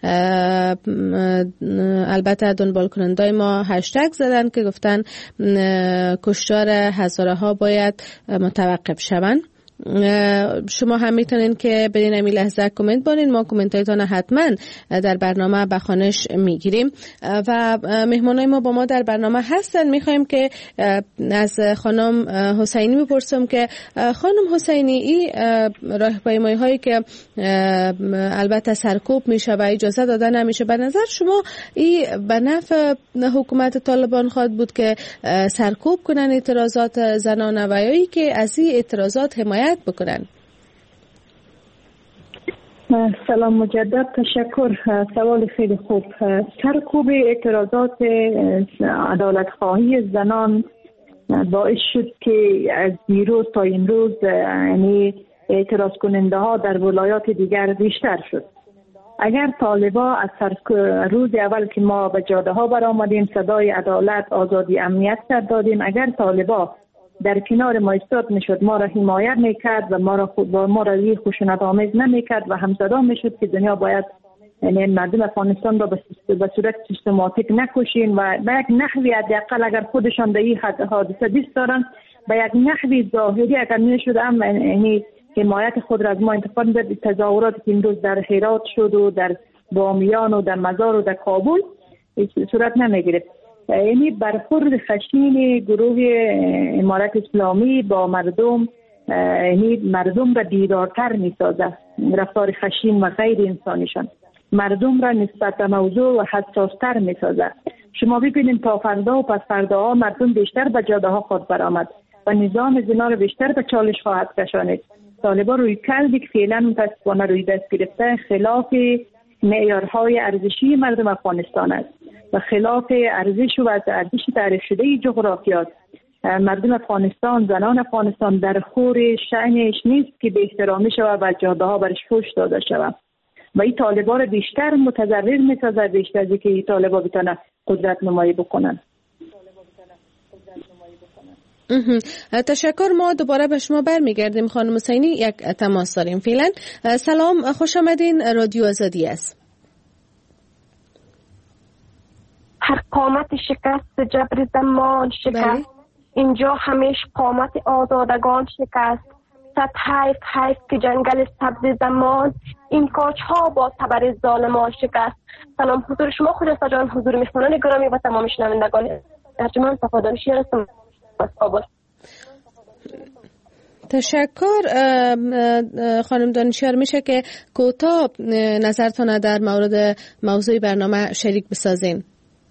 Speaker 3: البته دنبال کنندای ما هشتگ زدن که گفتن کشتار هزاره ها باید متوقف شوند. شما هم میتونین که بدین امی لحظه کامنت بانین، ما کامنت هایتان حتما در برنامه به خوانش میگیریم و مهمانای ما با ما در برنامه هستن. میخوایم که از خانم حسینی بپرسم که خانم حسینی این راهپیمایی هایی که البته سرکوب میشه و اجازه داده نمیشه، به نظر شما این به نفع حکومت طالبان خواهد بود که سرکوب کنن اعتراضات زنانه و یا ای که از این اعتراضات حمایت بکنن؟
Speaker 2: سلام مجدد، تشکر. سوال خیلی خوب. سرکوب اعتراضات عدالت خواهی زنان باعث شد که از دیروز تا امروز یعنی اعتراض کننده ها در ولایات دیگر بیشتر شد. اگر طالبا از روز اول که ما به جاده ها برآمدیم صدای عدالت، آزادی، امنیت سر دادیم، اگر طالبا در کنار ما ایستاد میشد، ما را حمایت میکرد و ما را خود ما را یه خشونت آمیز نمیکرد و همزدا میشد که دنیا باید یعنی مردم افغانستان را به صورت سیستماتیک نکشین و به یک نحوی حداقل اگر خودشان به این حادثه دست دارن به یک نحوی ظاهری اگر میشد هم یعنی حمایت خود را از ما انتقال میداد. تظاهرات که امروز در هرات شد و در بامیان و در مزار و در کابل صورت نمیگرفت. یعنی برخورد خشین گروه امارت اسلامی با مردم یعنی مردم را بیدارتر می سازد. رفتار خشین و غیر انسانیشان مردم را نسبت به موضوع و حساستر می سازد. شما ببینید تا فردا و پس فردا ها مردم بیشتر به جاده ها خود برآمد و نظام زنا را بیشتر به چالش خواهد کشانید. طالبان روی کلبی که فعلا متاسفانه روی دست گرفته خلاف معیارهای ارزشی مردم افغانستان است و خلاف ارزش و ارزش تعریف شده جغرافیات. مردم افغانستان، زنان افغانستان در خور شأنش نیست که به احترامی شود و جاده ها برش فوش داده شود و این طالبا را بیشتر متضرر می‌سازد بیشتر از اینکه این طالبا بتونه قدرت نمایی بکنن.
Speaker 3: تشکر. ما دوباره به شما برمیگردیم خانم حسینی، یک تماس داریم فعلا. سلام، خوش آمدین، رادیو آزادی است.
Speaker 8: هر قامت شکست جبر زمان شکست بله. اینجا همیش قامت آزادگان شکست. صد حیف حیف که جنگل سبز زمان این کاج ها با تبر ظالمان شکست. سلام حضور شما خجسته جان، حضور مهمانان گرامی و تمام شنوندگان ارجمند صفادانشی هستم از کابل.
Speaker 3: تشکر. خانم دانشیار، میشه که کوتاه نظرتان در مورد موضوع برنامه شریک بسازین؟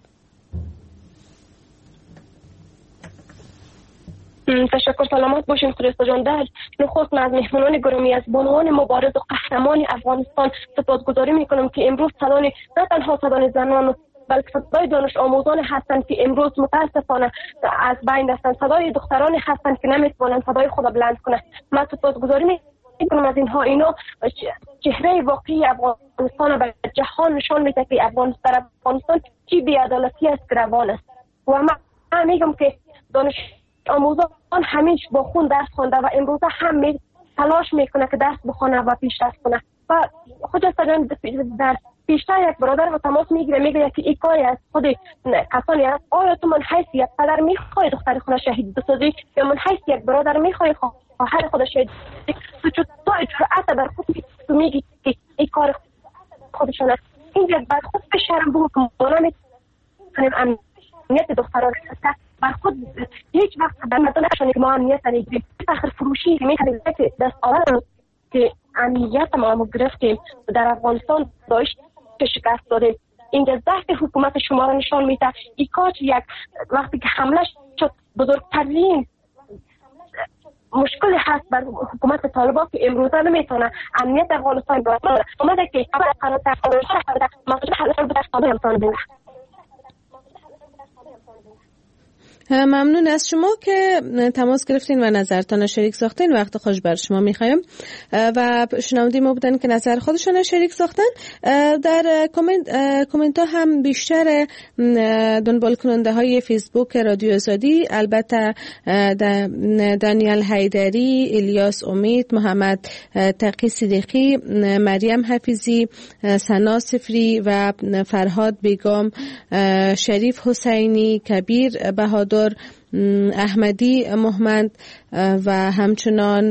Speaker 8: تشکر. سلامت باشین خجسته جان. در نخست از مهمانان گرامی از بانوان مبارز و قهرمان افغانستان سپاسگزاری میکنم که امروز صدای نه تنها صدای زنان و بلکه صدای دانش آموزان هستند که امروز متاسفانه از بین هستند، صدای دخترانی هستند که نمیتوانند صدای خود بلند کنند. من سپاسگزاری میکنم از اینها. اینا چهره واقعی افغانستان به جهان نشان میده که افغانستان افغانستان چی بی‌عدالتی است روان است. و من میگم که دانش آموزان همیشه با خون درس خونده و امروز هم می تلاش میکنه که درس بخونه و پیشرفت کنه. و خجسته جان در پیشتر یک برادر و تماس میگیره، میگه که این کاری از خود کسانی است. آیا تو من حیث یک پدر میخوای دختر خونه شهید بسازی یا من حیث یک برادر میخوای خواهر خود شهید بسازی؟ تو چطور جرأت در خود تو میگی که این کار خودشون است؟ اینجا بر خود به شرم بود که ما نمیتونیم امنیت دختران بر خود هیچ وقت در مدن نشانه که ما امنیت نگیریم. فخر فروشی میکنیم که دست آورد که امنیت ما ما گرفتیم در افغانستان داشت که شکست داده. اینجا ضعف حکومت شما را نشان میده. این کاج یک وقتی که حمله شد بزرگترین مشکل هست بر حکومت طالبان که امروزه نمیتونه امنیت افغانستان برقرار اومده که قرار قرار قرار قرار مقصود حل به دست آمده بینه.
Speaker 3: ممنون از شما که تماس گرفتین و نظرتان شریک ساختین. وقت خوش بر شما میخوایم و شنوندی ما بودن که نظر خودشان شریک ساختن. در کامنت کامنت ها هم بیشتر دنبال کننده های فیسبوک رادیو آزادی، البته دانیال حیدری، الیاس امید، محمد تقی صدیقی، مریم حفیظی، سنا صفری و فرهاد بیگم، شریف حسینی، کبیر بهادر، احمدی محمد و همچنان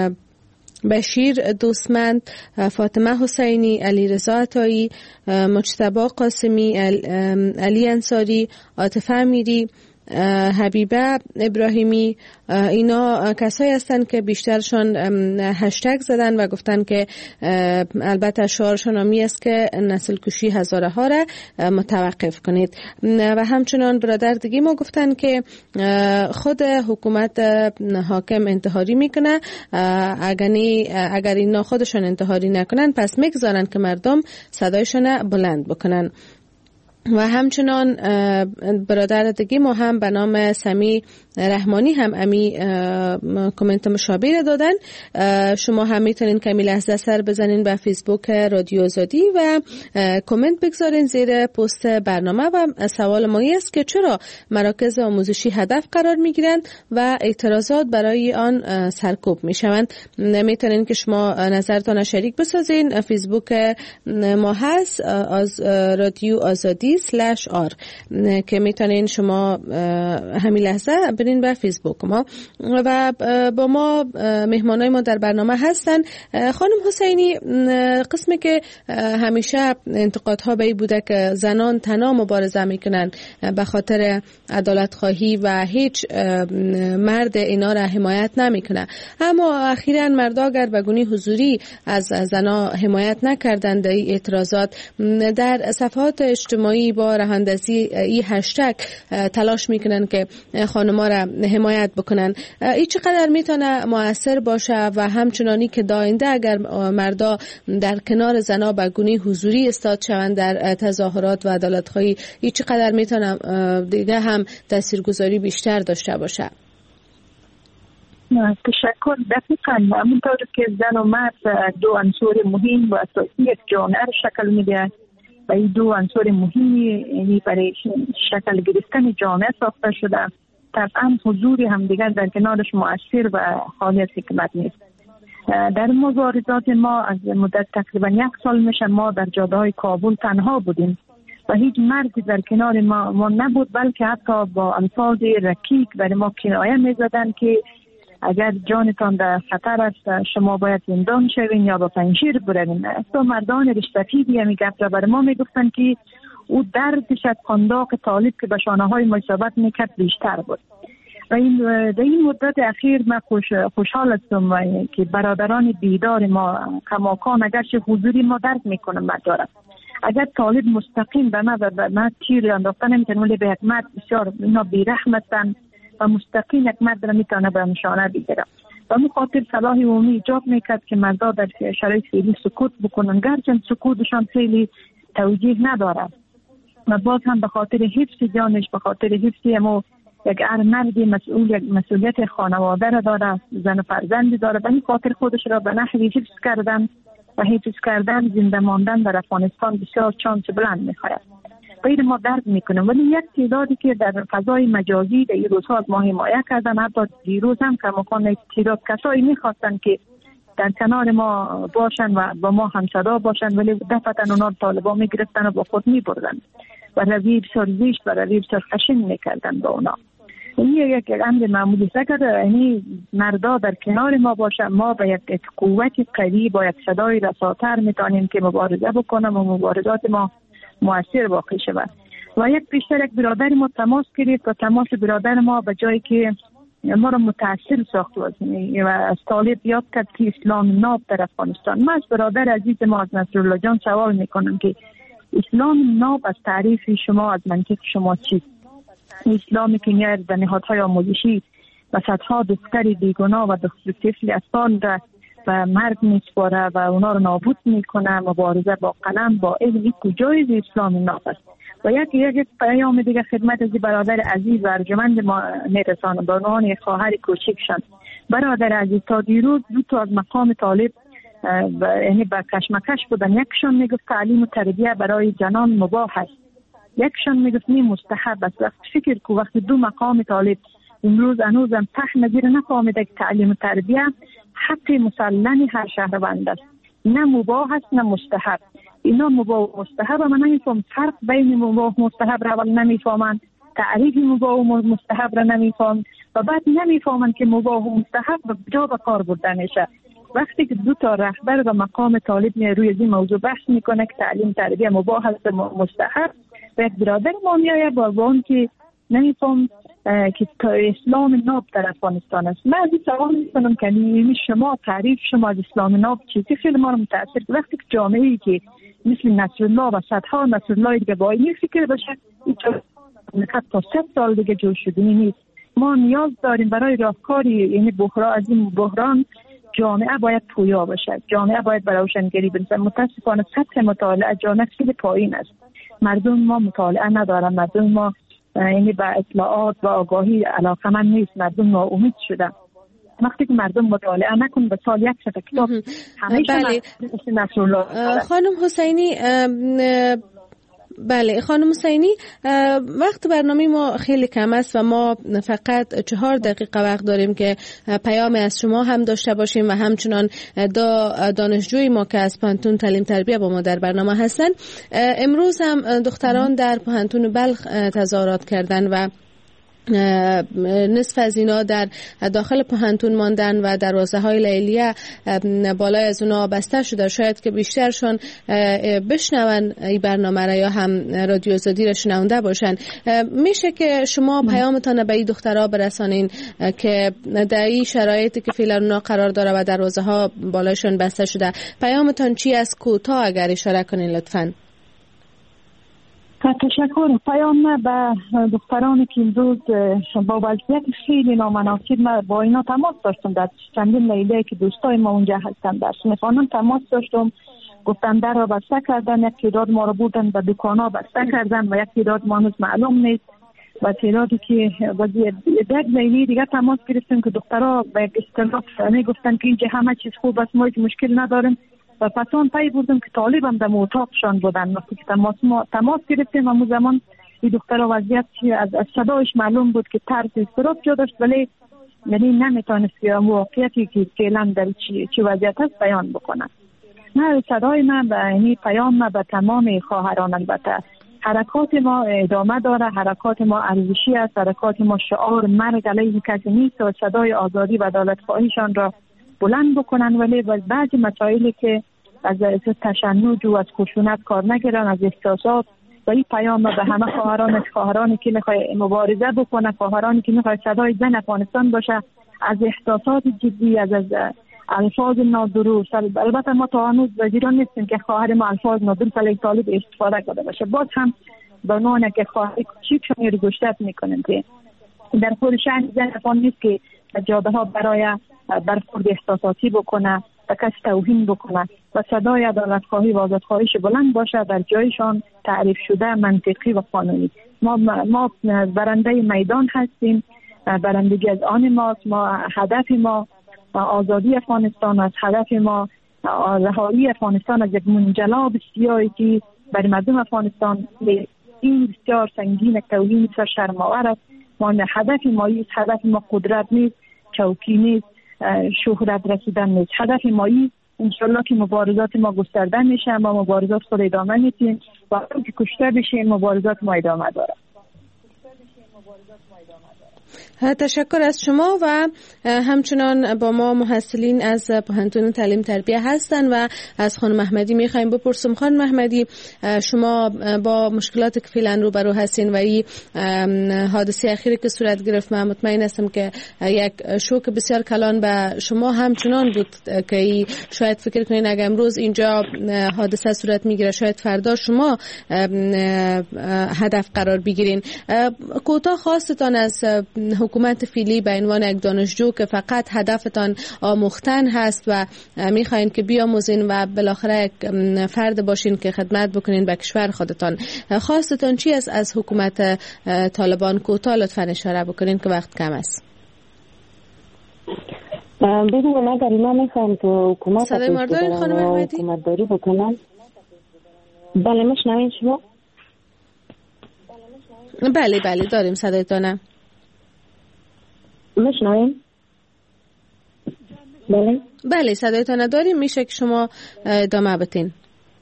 Speaker 3: بشیر دوستمند، فاطمه حسینی، علی رضا عطایی، مجتبی قاسمی، علی انصاری، عاطفه امیری، حبیبه ابراهیمی، اینا کسایی هستند که بیشترشان هشتگ زدن و گفتن که البته شعارشان همی است که نسل کشی هزاره ها را متوقف کنید. و همچنان برادر دیگه ما گفتن که خود حکومت حاکم انتحاری میکنه، اگر اگر اینا خودشان انتحاری نکنن پس میگذارن که مردم صدایشان بلند بکنن. و همچنان برادر دیگه ما هم به نام سمی رحمانی هم امی کامنت مشابه دادن. شما هم میتونین کمی لحظه سر بزنین به فیسبوک رادیو آزادی و کامنت بگذارین زیر پست برنامه و سوال ما است که چرا مراکز آموزشی هدف قرار میگیرند و اعتراضات برای آن سرکوب میشوند. میتونین که شما نظرتان شریک بسازین. فیسبوک ما هست از رادیو آزادی سلش آر که میتونین شما همین لحظه برین به فیسبوک ما و با ما مهمانای ما در برنامه هستن. خانم حسینی، قسمی که همیشه انتقادها به این بوده که زنان تنها مبارزه میکنن به خاطر عدالت خواهی و هیچ مرد اینا را حمایت نمیکنه، اما اخیراً مردا اگر به گونه حضوری از زنا حمایت نکردند این اعتراضات در صفحات اجتماعی با راهاندازی این هشتگ تلاش میکنن که خانم‌ها را حمایت بکنن. این چقدر میتونه مؤثر باشه و همچنانی که داینده اگر مردا در کنار زنا به گونه حضوری استاد شوند در تظاهرات و عدالت‌خواهی، این چقدر میتونه دیگه هم تاثیرگذاری بیشتر داشته باشه؟
Speaker 2: تشکر. دقیقاً همونطور که زن و مرد دو عنصر مهم و اساسی یک جامعه را شکل میده و این دو عنصر مهمی یعنی برای شکل گرفتن جامعه ساخته شده، طبعا حضور همدیگر در کنارش مؤثر و خالی از حکمت نیست. در مبارزات ما از مدت تقریبا یک سال میشه ما در جاده‌های کابل تنها بودیم و هیچ مردی در کنار ما, ما نبود، بلکه حتی با الفاظ رکیک برای ما کنایه میزدن که اگر جانتان در خطر است شما باید زندان شوین یا با پنجیر بروین. تو مردان رشتفیدی همی گفت را بر ما میگفتن که او دردش از قنداق طالب که به شانه های ما اصابت میکرد بیشتر بود. و این در این مدت اخیر من خوش خوشحال هستم که برادران بیدار ما کماکان اگرچه حضوری ما درد میکنم مدارم. اگر طالب مستقیم به ما و به ما تیر انداختن نمیتونه، ولی به یک مرد بسیار اینا بیرحم هستن و مستقیم یک مرد را میتونه به نشانه بگیره. و می خاطر صلاح عمومی ایجاب میکرد که مردا در شرایط فعلی سکوت بکنن، گرچه سکوتشان خیلی توجیه نداره. و باز هم به خاطر حفظ جانش، به خاطر حفظ امو یک مردی مسئول، یک مسئولیت خانواده را داره، زن و فرزندی داره، به این خاطر خودش را به نحوی حفظ کردن و حفظ کردن زنده ماندن در افغانستان بسیار چانس بلند می‌خواهد. غیر ما درد میکنیم، ولی یک تعدادی که در فضای مجازی در این روزها از ما حمایت کردن، حتی دیروز هم کماکان تعداد کسایی میخواستن که در کنار ما باشن و با ما همصدا باشن، ولی دفعتا اونا طالبان میگرفتن و با خود میبردن و روی بسیار زیشت و روی بسیار خشن میکردن با اونا. این یک امر معمولی است. اگر یعنی مردا در کنار ما باشن، ما با یک قوت قوی، با یک صدای رساتر میتونیم که مبارزه بکنیم و مبارزات ما مؤثر واقع شود. و یک پیشتر یک برادر ما تماس گرفت و تماس برادر ما به جایی که ما را متاثر ساخت و از طالب یاد کرد که اسلام ناب در افغانستان. من از برادر عزیز ما از نصرالله جان سوال میکنم که اسلام ناب از تعریف شما، از منطق شما چیست؟ اسلامی که میاد به نهادهای آموزشی و صدها دختر بیگناه و دختر طفل اطفال را و مرگ میسپاره و اونا رو نابود میکنه، مبارزه با قلم با علم، کجای اسلام ناب است؟ و یک یک پیام دیگه خدمت از برادر عزیز و ارجمند ما میرسانم به عنوان خواهر کوچکشان. برادر عزیز، تا دیروز دو تا از مقام طالب یعنی با کشمکش بودن. یکشان میگفت تعلیم و تربیه برای جنان مباح است، یکشان میگفت نی مستحب است. وقت فکر کو وقتی دو مقام طالب امروز هنوزم ته نظیر نفهمیده که تعلیم و تربیه حق مسلم هر شهروند است، نه مباح است نه مستحب. اینا مباح و مستحب، من نمیفهم فرق بین مباح و مستحب را نمیفهمن، تعریف مباح و مستحب را نمیفهم و بعد نمیفهمن که مباح و مستحب جا به کار برده میشه. وقتی که دو تا رهبر و مقام طالب می روی این موضوع بحث میکنه که تعلیم تربیه مباح است مستحب، و یک برادر ما میآید با اون که نمیفهم که اسلام ناب در افغانستان است. من از این سوال میکنم که یعنی شما تعریف شما از اسلام ناب چیزی خیلی ما رو متاثر. وقتی که جامعه‌ای که مثل نصرالله و صدها نصرالله دیگه با این فکر باشه، این حتی صد سال دیگه جور شدنی نیست. ما نیاز داریم برای راهکاری یعنی بحران، از این بحران جامعه باید پویا باشه، جامعه باید برای روشنگری برسه. متاسفانه سطح مطالعه جامعه خیلی پایین است. مردم ما مطالعه ندارن، مردم ما یعنی با اطلاعات و آگاهی علاقمند نیست، مردم ناامید شدن. وقتی که مردم مطالعه نکن به سال یک صفحه کتاب همیشه
Speaker 3: بله. خانم حسینی بله خانم حسینی، وقت برنامه ما خیلی کم است و ما فقط چهار دقیقه وقت داریم که پیام از شما هم داشته باشیم و همچنان دا دانشجوی ما که از پانتون تعلیم تربیه با ما در برنامه هستن. امروز هم دختران در پانتون بلخ تظاهرات کردن و نصف از اینا در داخل پهنتون ماندن و دروازه های لیلیه بالای از اونا بسته شده. شاید که بیشترشون بشنون این برنامه را یا هم رادیو آزادی را شنونده باشن. میشه که شما پیامتان به این دخترها برسانین که در این شرایطی که فعلا اونا قرار داره و دروازه ها بالایشون بسته شده، پیامتان چی است؟ کوتاه اگر اشاره کنین لطفاً.
Speaker 2: تشکر. پیام به دخترانی که امروز با وضعیت خیلی نامناسب، من با اینا تماس داشتم، در چندین لیله که دوستای ما اونجا هستن در صنفانان تماس داشتم، گفتن در را بسته کردن، یک تعداد ما را بودن به دکانا بسته کردن و یک تعداد ما هنوز معلوم نیست و تعدادی که وضعیت یک لیله دیگه تماس گرفتیم که دخترها به یک اصطلاح می گفتن که اینجا همه چیز خوب است، ما هیچ مشکل نداریم و پسان پی بردم که طالب هم در اتاقشان بودن. وقتی که تماس ما تماس گرفتیم همون زمان این دختر وضعیت از, از صدایش معلوم بود که طرز استراب جا داشت، ولی یعنی نمیتونست که واقعیتی که فعلا در چی, چی وضعیت هست بیان بکنه. نه صدای من به یعنی پیام من به تمام خواهران، البته حرکات ما ادامه داره، حرکات ما ارزشی است، حرکات ما شعار مرگ علیه کسی نیست و صدای آزادی و عدالت خواهیشان را بلند بکنن، ولی بعضی مسائلی که از تشنج و از خشونت کار نگیرن، از احساسات و این پیام به همه خواهران خواهرانی که میخوای مبارزه بکنه، خواهرانی که میخوای صدای زن افغانستان باشه، از احساسات جدی، از از الفاظ نادرست. البته ما تا هنوز وزیران نیستیم که خواهر ما الفاظ نادرست علیه طالب استفاده کرده باشه. باز هم به عنوان که خواهر کوچیکشون رو گشتت میکنیم که در خود شأن زن افغان نیست که جاده ها برای برخورد احساساتی بکنه، به کسی توهین بکنه و صدای عدالت خواهی و آزاد خواهیش بلند باشه در جایشان تعریف شده، منطقی و قانونی. ما ما برنده میدان هستیم، برندگی از آن ماست. ما هدف ما آزادی افغانستان است، هدف ما رهایی افغانستان از یک منجلاب سیاهی که برای مردم افغانستان این بسیار سنگین، توهین بسیار شرم‌آور است. ما هدف ما است، هدف ما قدرت نیست، چوکی نیست، شهرت رسیدن نیست. هدف ما است انشالله که مبارزات ما گسترده میشه، ما مبارزات خود ادامه میدیم و اون که کشته بشیم مبارزات ما ادامه داره.
Speaker 3: تشکر از شما و همچنان با ما محصلین از پوهنتون تعلیم تربیه هستن و از خانم احمدی میخوایم بپرسم. خانم احمدی، شما با مشکلات که فعلا روبرو هستین و این حادثه اخیری که صورت گرفت، من مطمئن هستم که یک شوک بسیار کلان به شما همچنان بود که شاید فکر کنین اگر امروز اینجا حادثه صورت میگیره شاید فردا شما هدف قرار بگیرین. کوتاه خواستتان از حکومت فعلی به عنوان یک دانشجو که فقط هدفتان آموختن هست و میخواین که بیاموزین و بالاخره یک فرد باشین که خدمت بکنین به کشور خودتان، خواستتان چی است از حکومت طالبان؟ کوتاه لطفاً اشاره بکنین که وقت کم است.
Speaker 4: ببینید اگر اینا میخواین که حکومت
Speaker 3: صدای مرداری خانم احمدی
Speaker 4: حکومت داری بکنن. بله میشنوین شما؟
Speaker 3: بله بله داریم صدایتانم.
Speaker 4: میشنوین؟ بله
Speaker 3: بله صدایتان داریم، میشه که شما ادامه بدین.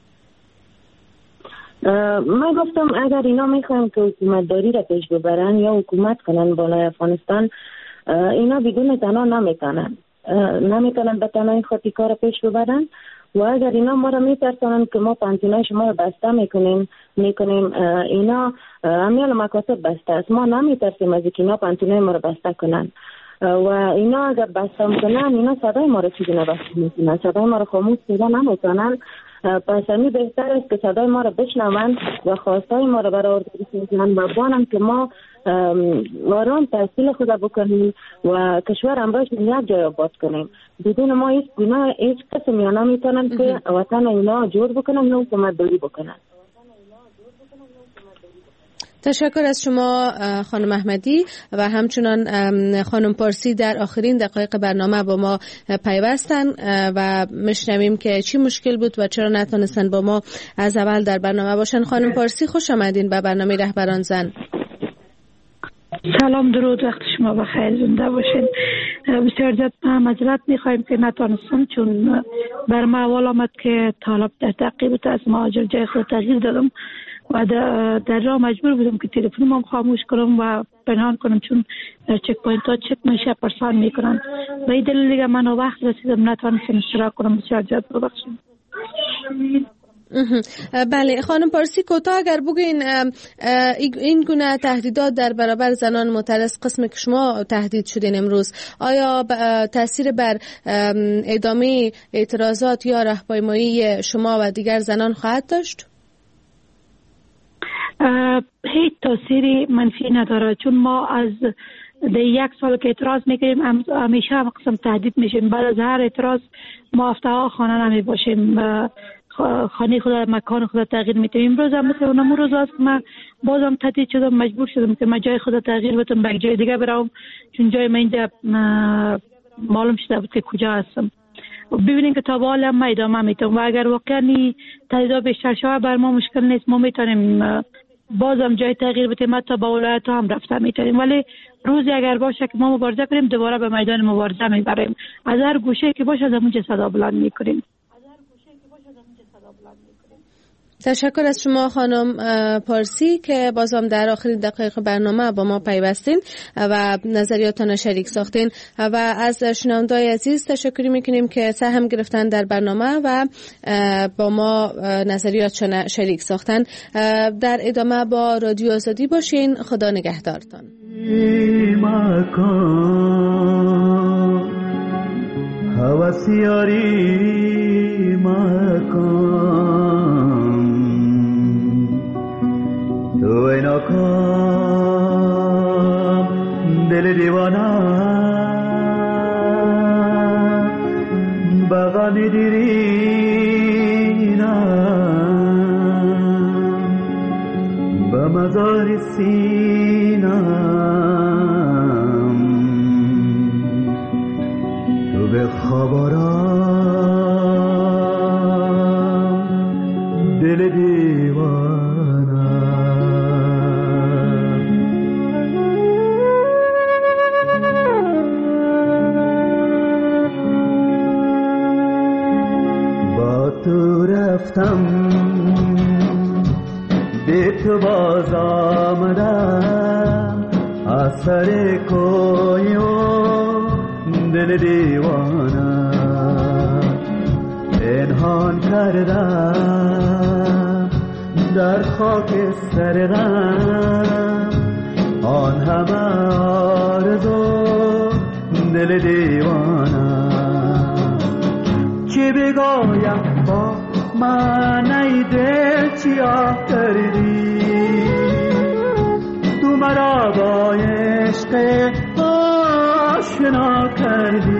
Speaker 4: من گفتم اگر اینا میخوایم که حکومت داری را پیش ببرن یا حکومت کنن بالای افغانستان، اینا بدون تنها نمیتونن نمیتونن به تنها این خاطی کار پیش ببرن و اگر اینا ما را میترسانن که ما پانتونای شما را بسته میکنیم میکنیم اینا امیال مکاتب بسته است. ما نمیترسیم از اینکه اینا پانتونای ما را بسته کنن و اینا اگر بسته میکنن اینا صدای ما را چیزی نبسته میکنن، صدای ما را خاموش پیدا نمیکنن. پس همی بهتر است که صدای ما را بشنون و خواستای ما را برآورده کنن و بانم که ما آرام تحصیل خود بکنیم و کشور امروز یک جای آباد کنیم. بدون ما هیچ گناه هیچ کسی میانا میتونن که وطن اینا جور بکنن و حکومت داری بکنن.
Speaker 3: تشکر از شما خانم احمدی و همچنان خانم پارسی در آخرین دقایق برنامه با ما پیوستن و میشنویم که چی مشکل بود و چرا نتونستن با ما از اول در برنامه باشن. خانم پارسی خوش آمدین به برنامه رهبران زن.
Speaker 9: سلام، درود، وقت شما بخیر، زنده باشین. بسیار زیاد معذرت میخوایم که نتونستم، چون بر ما اول آمد که طالب در تعقیب از مهاجر جای خود تغییر دادم و در راه مجبور بودم که تلفنم خاموش کنم و پنهان کنم، چون در چک پوینت ها چک میشه پرسان میکنن و این دلیل دیگه من وقت رسیدم نتونستم اشتراک کنم. بسیار زیاد ببخشید.
Speaker 3: بله خانم پارسی، کوتاه اگر بگین این گونه تهدیدات در برابر زنان معترض قسم که شما تهدید شدین امروز، آیا تاثیر بر ادامه اعتراضات یا راهپیمایی شما و دیگر زنان خواهد داشت؟
Speaker 9: هیچ تاثیری منفی نداره، چون ما از ده یک سال که اعتراض میکنیم همیشه هم قسم تهدید میشیم. بعد از هر اعتراض ما هفته ها خانه نمی باشیم، خانه خود مکان خود تغییر میتیم. امروز هم مثل اونم روز است که من بازم تهدید شدم، مجبور شدم که من جای خود تغییر بدم، به جای دیگه برام، چون جای من اینجا معلوم شده بود که کجا هستم. ببینیم که تا به حال هم ادامه میتونم و اگر واقعا تهدیدات بیشتر شود بر ما مشکل نیست، ما میتونیم بازم جای تغییر بدیم، حتی با ولایت هم رفته میتونیم. ولی روزی اگر باشه که ما مبارزه کنیم دوباره به میدان مبارزه میبریم، از هر گوشه که باشه از اونجا صدا بلند میکنیم.
Speaker 3: تشکر از شما خانم پارسی که بازم در آخرین دقایق برنامه با ما پیوستین و نظریاتان شریک ساختین و از شنونده‌های عزیز تشکر میکنیم که سهم گرفتن در برنامه و با ما نظریاتشان شریک ساختن. در ادامه با رادیو آزادی باشین. خدا نگهدارتان.
Speaker 10: هوسیاری مکان تو اینا کام دل دیوانا به به غم دیرینم به مزار سینم تو به خبرم دل دیوانم با تو رفتم به تو باز آمدم از سر کوی و دل دیوانم پنهان کردم در خاک سر غم آن همه آرزو دل دیوانم چه بگویم با من ای دل چیا کردی تو مرا با عشق آشنا کردی